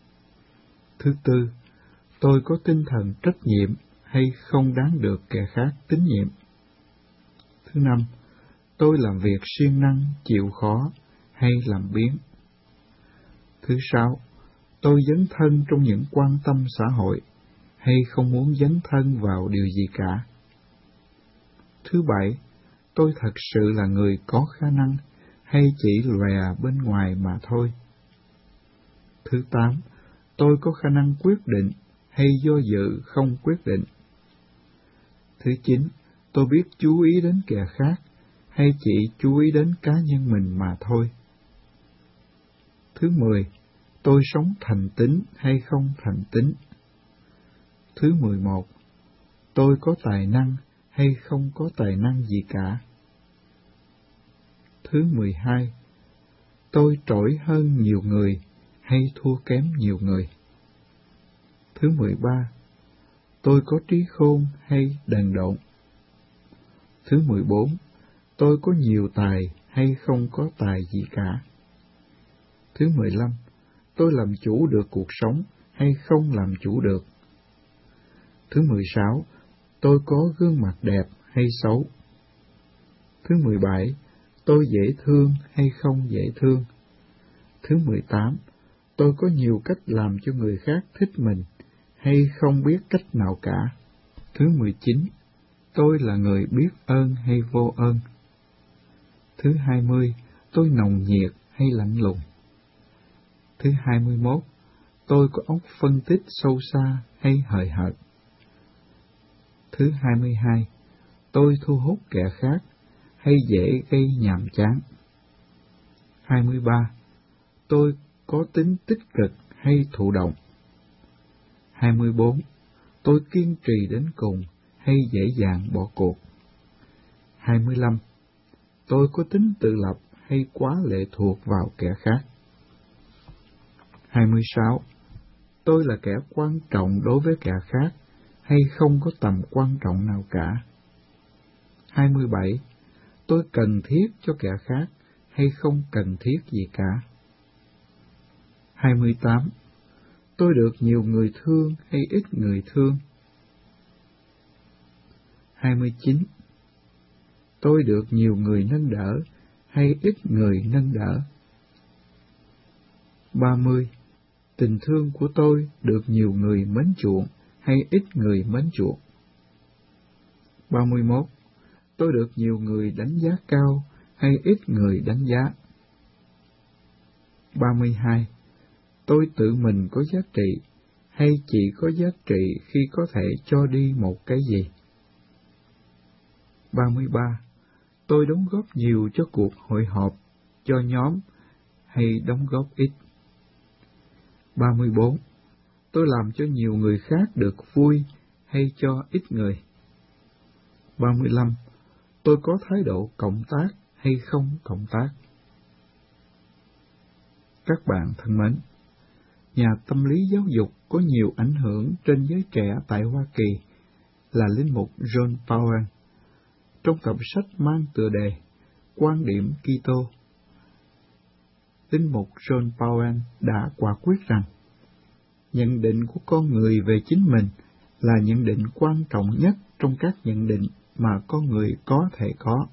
Thứ tư, tôi có tinh thần trách nhiệm hay không đáng được kẻ khác tín nhiệm? Thứ năm, tôi làm việc siêng năng, chịu khó hay làm biếng? Thứ sáu, tôi dấn thân trong những quan tâm xã hội hay không muốn dấn thân vào điều gì cả? Thứ bảy, tôi thật sự là người có khả năng hay chỉ lòe bên ngoài mà thôi? Thứ tám, tôi có khả năng quyết định hay do dự không quyết định? Thứ chín, tôi biết chú ý đến kẻ khác hay chỉ chú ý đến cá nhân mình mà thôi? Thứ mười, tôi sống thành tín hay không thành tín? Thứ mười một, tôi có tài năng hay không có tài năng gì cả. Thứ mười hai, tôi trỗi hơn nhiều người hay thua kém nhiều người. Thứ mười ba, tôi có trí khôn hay đần độn. Thứ mười bốn, tôi có nhiều tài hay không có tài gì cả. Thứ mười lăm, tôi làm chủ được cuộc sống hay không làm chủ được. Thứ mười sáu, tôi có gương mặt đẹp hay xấu. Thứ mười bảy, tôi dễ thương hay không dễ thương. Thứ mười tám, tôi có nhiều cách làm cho người khác thích mình hay không biết cách nào cả. Thứ mười chín, tôi là người biết ơn hay vô ơn. Thứ hai mươi, tôi nồng nhiệt hay lạnh lùng. Thứ hai mươi mốt, tôi có óc phân tích sâu xa hay hời hợt. Thứ hai mươi hai, tôi thu hút kẻ khác hay dễ gây nhàm chán. hai mươi ba, tôi có tính tích cực hay thụ động. hai mươi bốn, tôi kiên trì đến cùng hay dễ dàng bỏ cuộc. hai mươi lăm, tôi có tính tự lập hay quá lệ thuộc vào kẻ khác. hai mươi sáu, tôi là kẻ quan trọng đối với kẻ khác hay không có tầm quan trọng nào cả. hai mươi bảy, tôi cần thiết cho kẻ khác hay không cần thiết gì cả. hai mươi tám, tôi được nhiều người thương hay ít người thương. hai mươi chín, tôi được nhiều người nâng đỡ hay ít người nâng đỡ. ba mươi, tình thương của tôi được nhiều người mến chuộng hay ít người mến chuộng. ba mươi mốt, tôi được nhiều người đánh giá cao hay ít người đánh giá. ba mươi hai, tôi tự mình có giá trị hay chỉ có giá trị khi có thể cho đi một cái gì. ba mươi ba, tôi đóng góp nhiều cho cuộc hội họp, cho nhóm hay đóng góp ít. ba mươi bốn, tôi làm cho nhiều người khác được vui hay cho ít người. ba mươi lăm, tôi có thái độ cộng tác hay không cộng tác. Các bạn thân mến, nhà tâm lý giáo dục có nhiều ảnh hưởng trên giới trẻ tại Hoa Kỳ là linh mục John Powell. Trong tập sách mang tựa đề Quan điểm Kitô, linh mục John Powell đã quả quyết rằng nhận định của con người về chính mình là nhận định quan trọng nhất trong các nhận định mà con người có thể có.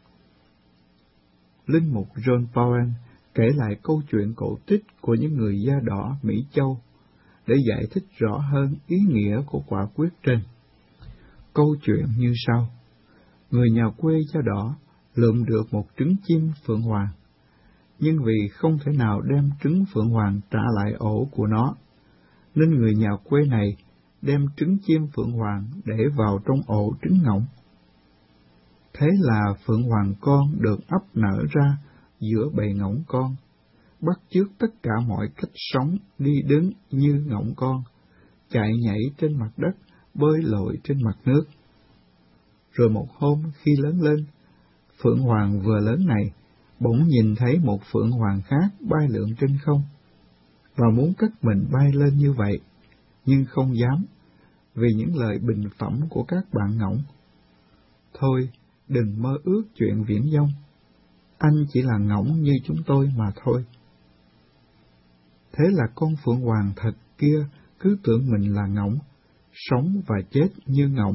Linh mục John Powell kể lại câu chuyện cổ tích của những người da đỏ Mỹ Châu để giải thích rõ hơn ý nghĩa của quả quyết trên. Câu chuyện như sau: người nhà quê da đỏ lượm được một trứng chim phượng hoàng, nhưng vì không thể nào đem trứng phượng hoàng trả lại ổ của nó, nên người nhà quê này đem trứng chim phượng hoàng để vào trong ổ trứng ngỗng. Thế là phượng hoàng con được ấp nở ra giữa bầy ngỗng con, bắt chước tất cả mọi cách sống, đi đứng như ngỗng con, chạy nhảy trên mặt đất, bơi lội trên mặt nước. Rồi một hôm khi lớn lên, phượng hoàng vừa lớn này bỗng nhìn thấy một phượng hoàng khác bay lượn trên không, và muốn cất mình bay lên như vậy, nhưng không dám, vì những lời bình phẩm của các bạn ngỗng. Thôi, đừng mơ ước chuyện viển vông, anh chỉ là ngỗng như chúng tôi mà thôi. Thế là con phượng hoàng thật kia cứ tưởng mình là ngỗng, sống và chết như ngỗng.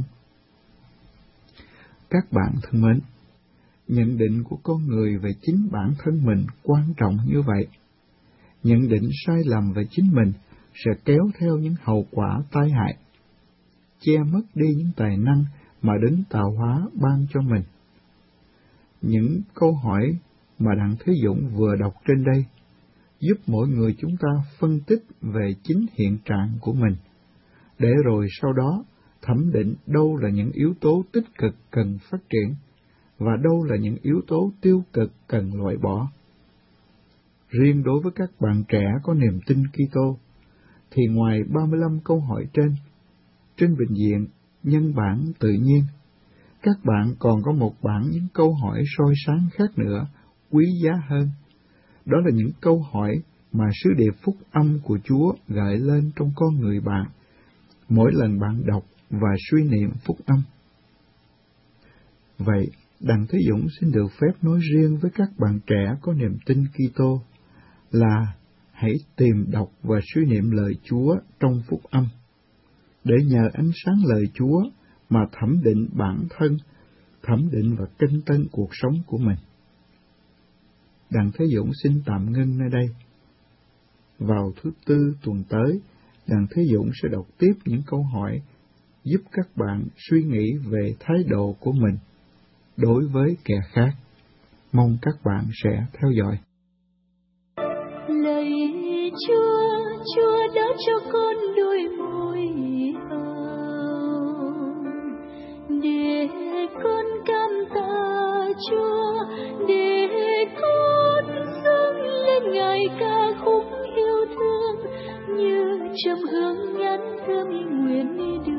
Các bạn thân mến, nhận định của con người về chính bản thân mình quan trọng như vậy. Nhận định sai lầm về chính mình sẽ kéo theo những hậu quả tai hại, che mất đi những tài năng mà Đấng tạo hóa ban cho mình. Những câu hỏi mà Đặng Thế Dũng vừa đọc trên đây giúp mỗi người chúng ta phân tích về chính hiện trạng của mình, để rồi sau đó thẩm định đâu là những yếu tố tích cực cần phát triển và đâu là những yếu tố tiêu cực cần loại bỏ. Riêng đối với các bạn trẻ có niềm tin Kitô, thì ngoài ba mươi lăm câu hỏi trên, trên bình diện nhân bản tự nhiên, các bạn còn có một bảng những câu hỏi soi sáng khác nữa, quý giá hơn. Đó là những câu hỏi mà sứ điệp phúc âm của Chúa gợi lên trong con người bạn, mỗi lần bạn đọc và suy niệm phúc âm. Vậy, Đặng Thế Dũng xin được phép nói riêng với các bạn trẻ có niềm tin Kitô là hãy tìm đọc và suy niệm lời Chúa trong phúc âm, để nhờ ánh sáng lời Chúa mà thẩm định bản thân, thẩm định và kinh tân cuộc sống của mình. Đặng Thế Dũng xin tạm ngưng nơi đây. Vào thứ Tư tuần tới, Đặng Thế Dũng sẽ đọc tiếp những câu hỏi giúp các bạn suy nghĩ về thái độ của mình đối với kẻ khác. Mong các bạn sẽ theo dõi. Lạy Chúa, Chúa đã cho con đôi môi hồng, để con cảm tạ Chúa, để con dâng lên Ngài ca khúc yêu thương như trầm hương nhắn thơm nguyện đường.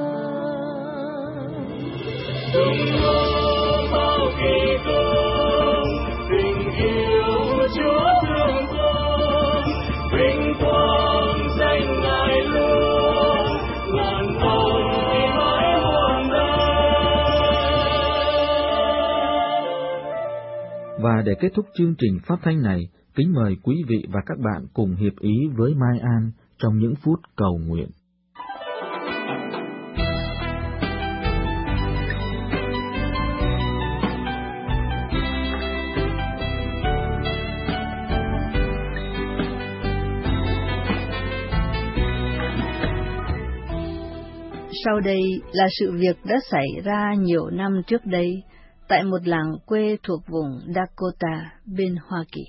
Tung hô bao kỳ công, tình yêu Chúa thương con, vinh quang danh Ngài luôn, ngàn ơn vì mãi muôn đời. Và để kết thúc chương trình phát thanh này, kính mời quý vị và các bạn cùng hiệp ý với Mai An trong những phút cầu nguyện. Sau đây là sự việc đã xảy ra nhiều năm trước đây tại một làng quê thuộc vùng Dakota bên Hoa Kỳ.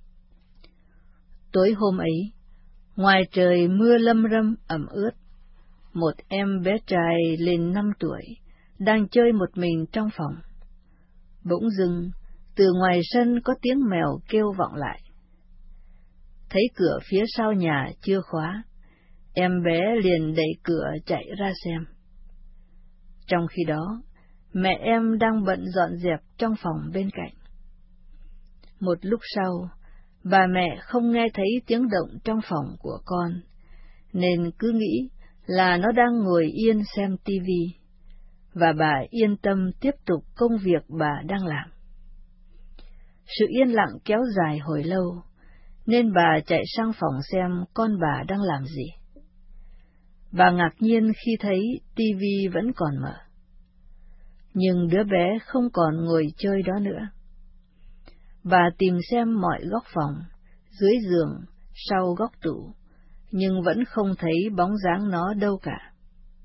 Tối hôm ấy, ngoài trời mưa lâm râm ẩm ướt, một em bé trai lên năm tuổi đang chơi một mình trong phòng. Bỗng dưng, từ ngoài sân có tiếng mèo kêu vọng lại. Thấy cửa phía sau nhà chưa khóa, em bé liền đẩy cửa chạy ra xem. Trong khi đó, mẹ em đang bận dọn dẹp trong phòng bên cạnh. Một lúc sau, bà mẹ không nghe thấy tiếng động trong phòng của con, nên cứ nghĩ là nó đang ngồi yên xem tivi, và bà yên tâm tiếp tục công việc bà đang làm. Sự yên lặng kéo dài hồi lâu, nên bà chạy sang phòng xem con bà đang làm gì. Bà ngạc nhiên khi thấy tivi vẫn còn mở, nhưng đứa bé không còn ngồi chơi đó nữa. Bà tìm xem mọi góc phòng, dưới giường, sau góc tủ, nhưng vẫn không thấy bóng dáng nó đâu cả.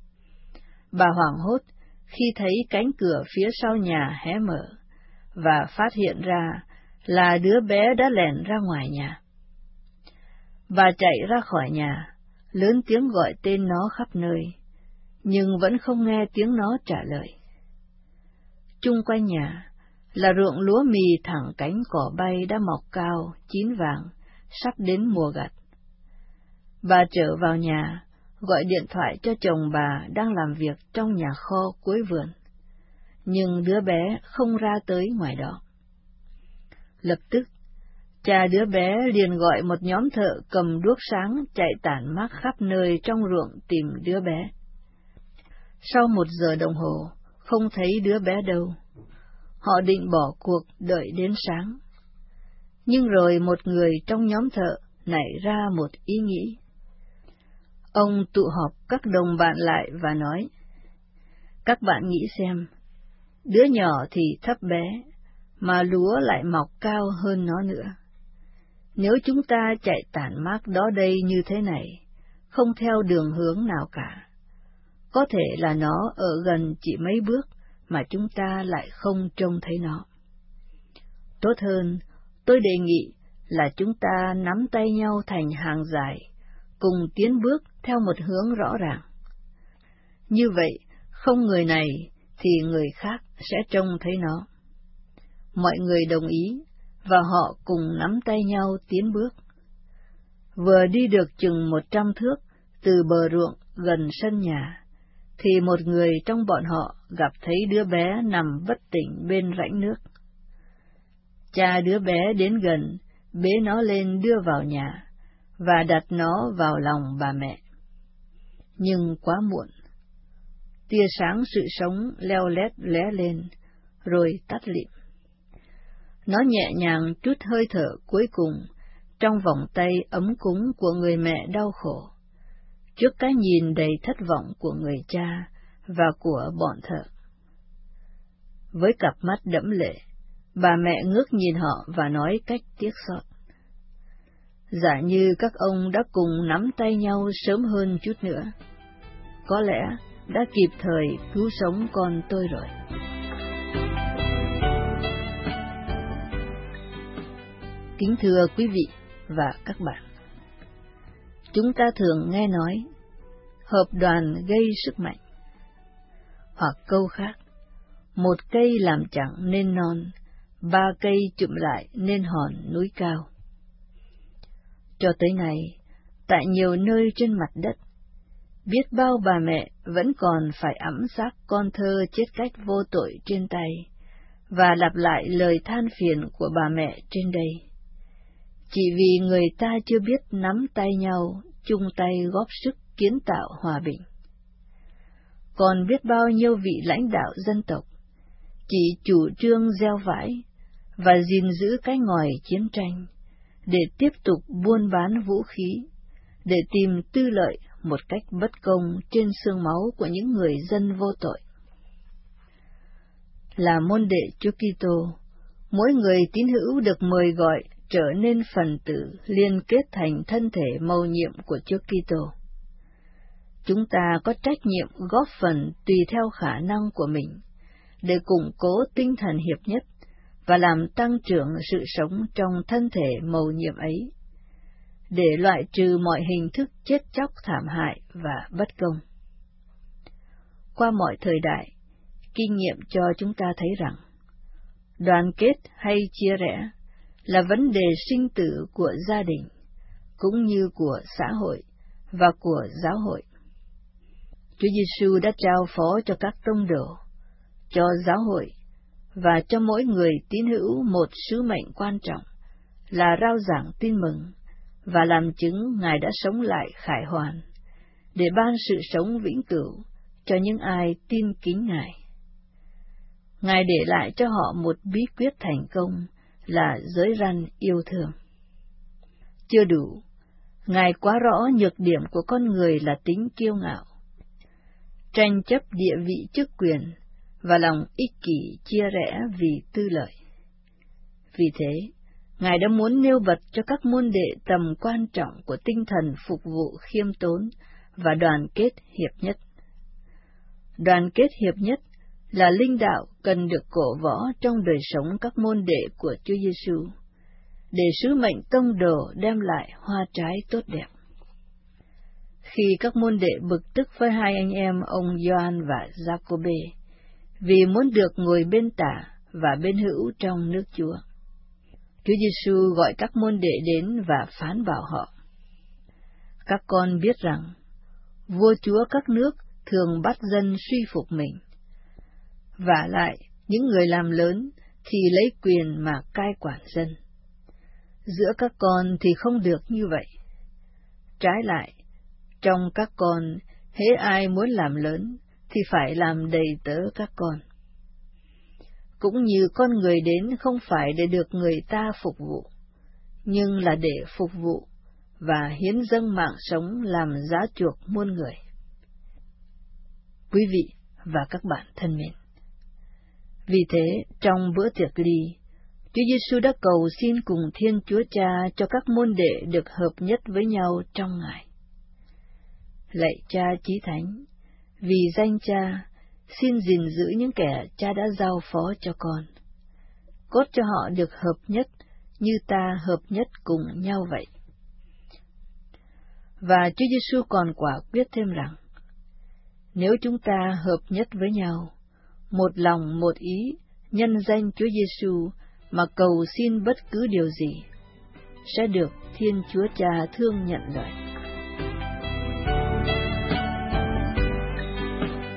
Bà hoảng hốt khi thấy cánh cửa phía sau nhà hé mở, và phát hiện ra là đứa bé đã lẻn ra ngoài nhà. Bà chạy ra khỏi nhà, lớn tiếng gọi tên nó khắp nơi, nhưng vẫn không nghe tiếng nó trả lời. Chung quanh nhà là ruộng lúa mì thẳng cánh cỏ bay đã mọc cao, chín vàng, sắp đến mùa gặt. Bà trở vào nhà, gọi điện thoại cho chồng bà đang làm việc trong nhà kho cuối vườn, nhưng đứa bé không ra tới ngoài đó. Lập tức, cha đứa bé liền gọi một nhóm thợ cầm đuốc sáng chạy tản mát khắp nơi trong ruộng tìm đứa bé. Sau một giờ đồng hồ, không thấy đứa bé đâu. Họ định bỏ cuộc đợi đến sáng. Nhưng rồi một người trong nhóm thợ nảy ra một ý nghĩ. Ông tụ họp các đồng bạn lại và nói, các bạn nghĩ xem, đứa nhỏ thì thấp bé, mà lúa lại mọc cao hơn nó nữa. Nếu chúng ta chạy tản mát đó đây như thế này, không theo đường hướng nào cả, có thể là nó ở gần chỉ mấy bước mà chúng ta lại không trông thấy nó. Tốt hơn, tôi đề nghị là chúng ta nắm tay nhau thành hàng dài, cùng tiến bước theo một hướng rõ ràng. Như vậy, không người này thì người khác sẽ trông thấy nó. Mọi người đồng ý, và họ cùng nắm tay nhau tiến bước. Vừa đi được chừng một trăm thước từ bờ ruộng gần sân nhà, thì một người trong bọn họ gặp thấy đứa bé nằm bất tỉnh bên rãnh nước. Cha đứa bé đến gần, bế nó lên đưa vào nhà, và đặt nó vào lòng bà mẹ. Nhưng quá muộn. Tia sáng sự sống leo lét lóe lên, rồi tắt lịm. Nó nhẹ nhàng trút hơi thở cuối cùng trong vòng tay ấm cúng của người mẹ đau khổ, trước cái nhìn đầy thất vọng của người cha và của bọn thợ. Với cặp mắt đẫm lệ, bà mẹ ngước nhìn họ và nói cách tiếc xót: Giả như các ông đã cùng nắm tay nhau sớm hơn chút nữa, có lẽ đã kịp thời cứu sống con tôi rồi. Kính thưa quý vị và các bạn, chúng ta thường nghe nói hợp đoàn gây sức mạnh, hoặc câu khác, một cây làm chẳng nên non, ba cây chụm lại nên hòn núi cao. Cho tới nay, tại nhiều nơi trên mặt đất, biết bao bà mẹ vẫn còn phải ẵm xác con thơ chết cách vô tội trên tay, và lặp lại lời than phiền của bà mẹ trên đây, chỉ vì người ta chưa biết nắm tay nhau, chung tay góp sức kiến tạo hòa bình. Còn biết bao nhiêu vị lãnh đạo dân tộc chỉ chủ trương gieo vãi và gìn giữ cái ngòi chiến tranh để tiếp tục buôn bán vũ khí, để tìm tư lợi một cách bất công trên xương máu của những người dân vô tội. Là môn đệ Chúa Kitô, mỗi người tín hữu được mời gọi trở nên phần tử liên kết thành thân thể mầu nhiệm của Chúa Kitô. Chúng ta có trách nhiệm góp phần tùy theo khả năng của mình để củng cố tinh thần hiệp nhất và làm tăng trưởng sự sống trong thân thể mầu nhiệm ấy, để loại trừ mọi hình thức chết chóc thảm hại và bất công. Qua mọi thời đại, kinh nghiệm cho chúng ta thấy rằng, đoàn kết hay chia rẽ là vấn đề sinh tử của gia đình, cũng như của xã hội và của giáo hội. Chúa Giêsu đã trao phó cho các tông đồ, cho giáo hội và cho mỗi người tín hữu một sứ mệnh quan trọng là rao giảng tin mừng và làm chứng Ngài đã sống lại khải hoàn, để ban sự sống vĩnh cửu cho những ai tin kính Ngài. Ngài để lại cho họ một bí quyết thành công là giới răn yêu thương. Chưa đủ, Ngài quá rõ nhược điểm của con người là tính kiêu ngạo, tranh chấp địa vị chức quyền và lòng ích kỷ chia rẽ vì tư lợi. Vì thế, Ngài đã muốn nêu bật cho các môn đệ tầm quan trọng của tinh thần phục vụ khiêm tốn và đoàn kết hiệp nhất. Đoàn kết hiệp nhất là linh đạo cần được cổ võ trong đời sống các môn đệ của Chúa Giêsu, để sứ mệnh tông đồ đem lại hoa trái tốt đẹp. Khi các môn đệ bực tức với hai anh em ông Gioan và Giacôbê vì muốn được ngồi bên tả và bên hữu trong nước Chúa, Chúa Giêsu gọi các môn đệ đến và phán bảo họ: Các con biết rằng vua chúa các nước thường bắt dân suy phục mình, vả lại những người làm lớn thì lấy quyền mà cai quản dân. Giữa các con thì không được như vậy. Trái lại, trong các con, hễ ai muốn làm lớn thì phải làm đầy tớ các con. Cũng như con người đến không phải để được người ta phục vụ, nhưng là để phục vụ và hiến dâng mạng sống làm giá chuộc muôn người. Quý vị và các bạn thân mến, vì thế trong bữa tiệc ly, Chúa Giêsu đã cầu xin cùng Thiên Chúa Cha cho các môn đệ được hợp nhất với nhau trong Ngài. Lạy Cha Chí Thánh, vì danh Cha, xin gìn giữ những kẻ Cha đã giao phó cho con, cốt cho họ được hợp nhất như ta hợp nhất cùng nhau vậy. Và Chúa Giêsu còn quả quyết thêm rằng, nếu chúng ta hợp nhất với nhau, một lòng một ý, nhân danh Chúa Giêsu mà cầu xin bất cứ điều gì, sẽ được Thiên Chúa Cha thương nhận lời.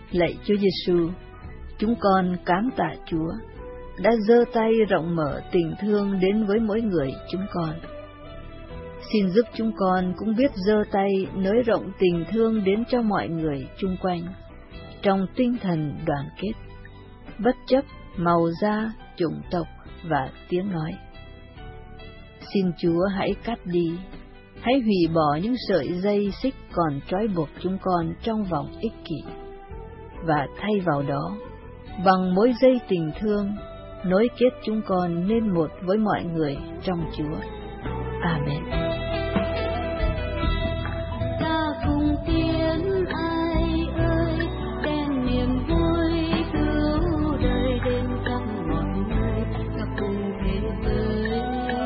Lạy Chúa Giêsu, chúng con cám tạ Chúa đã giơ tay rộng mở tình thương đến với mỗi người chúng con. Xin giúp chúng con cũng biết giơ tay nới rộng tình thương đến cho mọi người chung quanh, trong tinh thần đoàn kết, bất chấp màu da, chủng tộc và tiếng nói. Xin Chúa hãy cắt đi, hãy hủy bỏ những sợi dây xích còn trói buộc chúng con trong vòng ích kỷ, và thay vào đó, bằng mối dây tình thương, nối kết chúng con nên một với mọi người trong Chúa. Amen. Ta cùng tiến ai ơi, đem niềm vui cứu đời đến khắp mọi người, khắp cùng thế giới.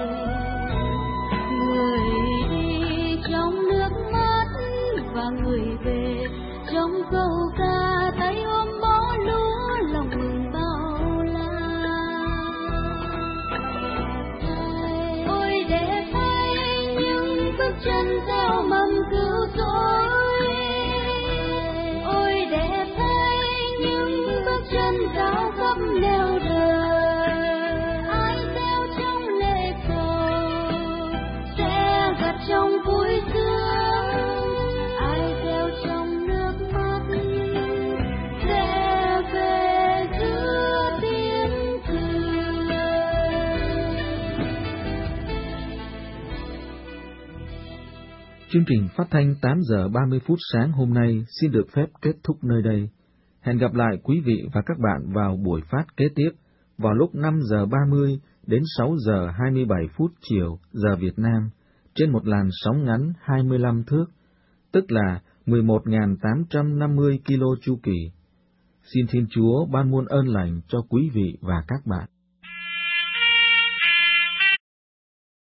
Người đi trong nước mắt và người về trong câu ca tay ôm bó lúa lòng mừng bao la. Ôi để thấy những bước chân theo mầm cứu rỗi, ôi để thấy những bước chân cao khắp nẻo đời. Ai theo trong lễ cầu sẽ gặt trong vui sướng, ai theo trong nước mắt sẽ về giữa tiếng cười. Chương trình phát thanh tám giờ ba mươi phút sáng hôm nay xin được phép kết thúc nơi đây. Hẹn gặp lại quý vị và các bạn vào buổi phát kế tiếp vào lúc năm giờ ba mươi đến sáu giờ hai mươi bảy phút chiều giờ Việt Nam trên một làn sóng ngắn hai mươi lăm thước, tức là mười một nghìn tám trăm năm mươi ki lô chu kỳ. Xin Thiên Chúa ban muôn ơn lành cho quý vị và các bạn.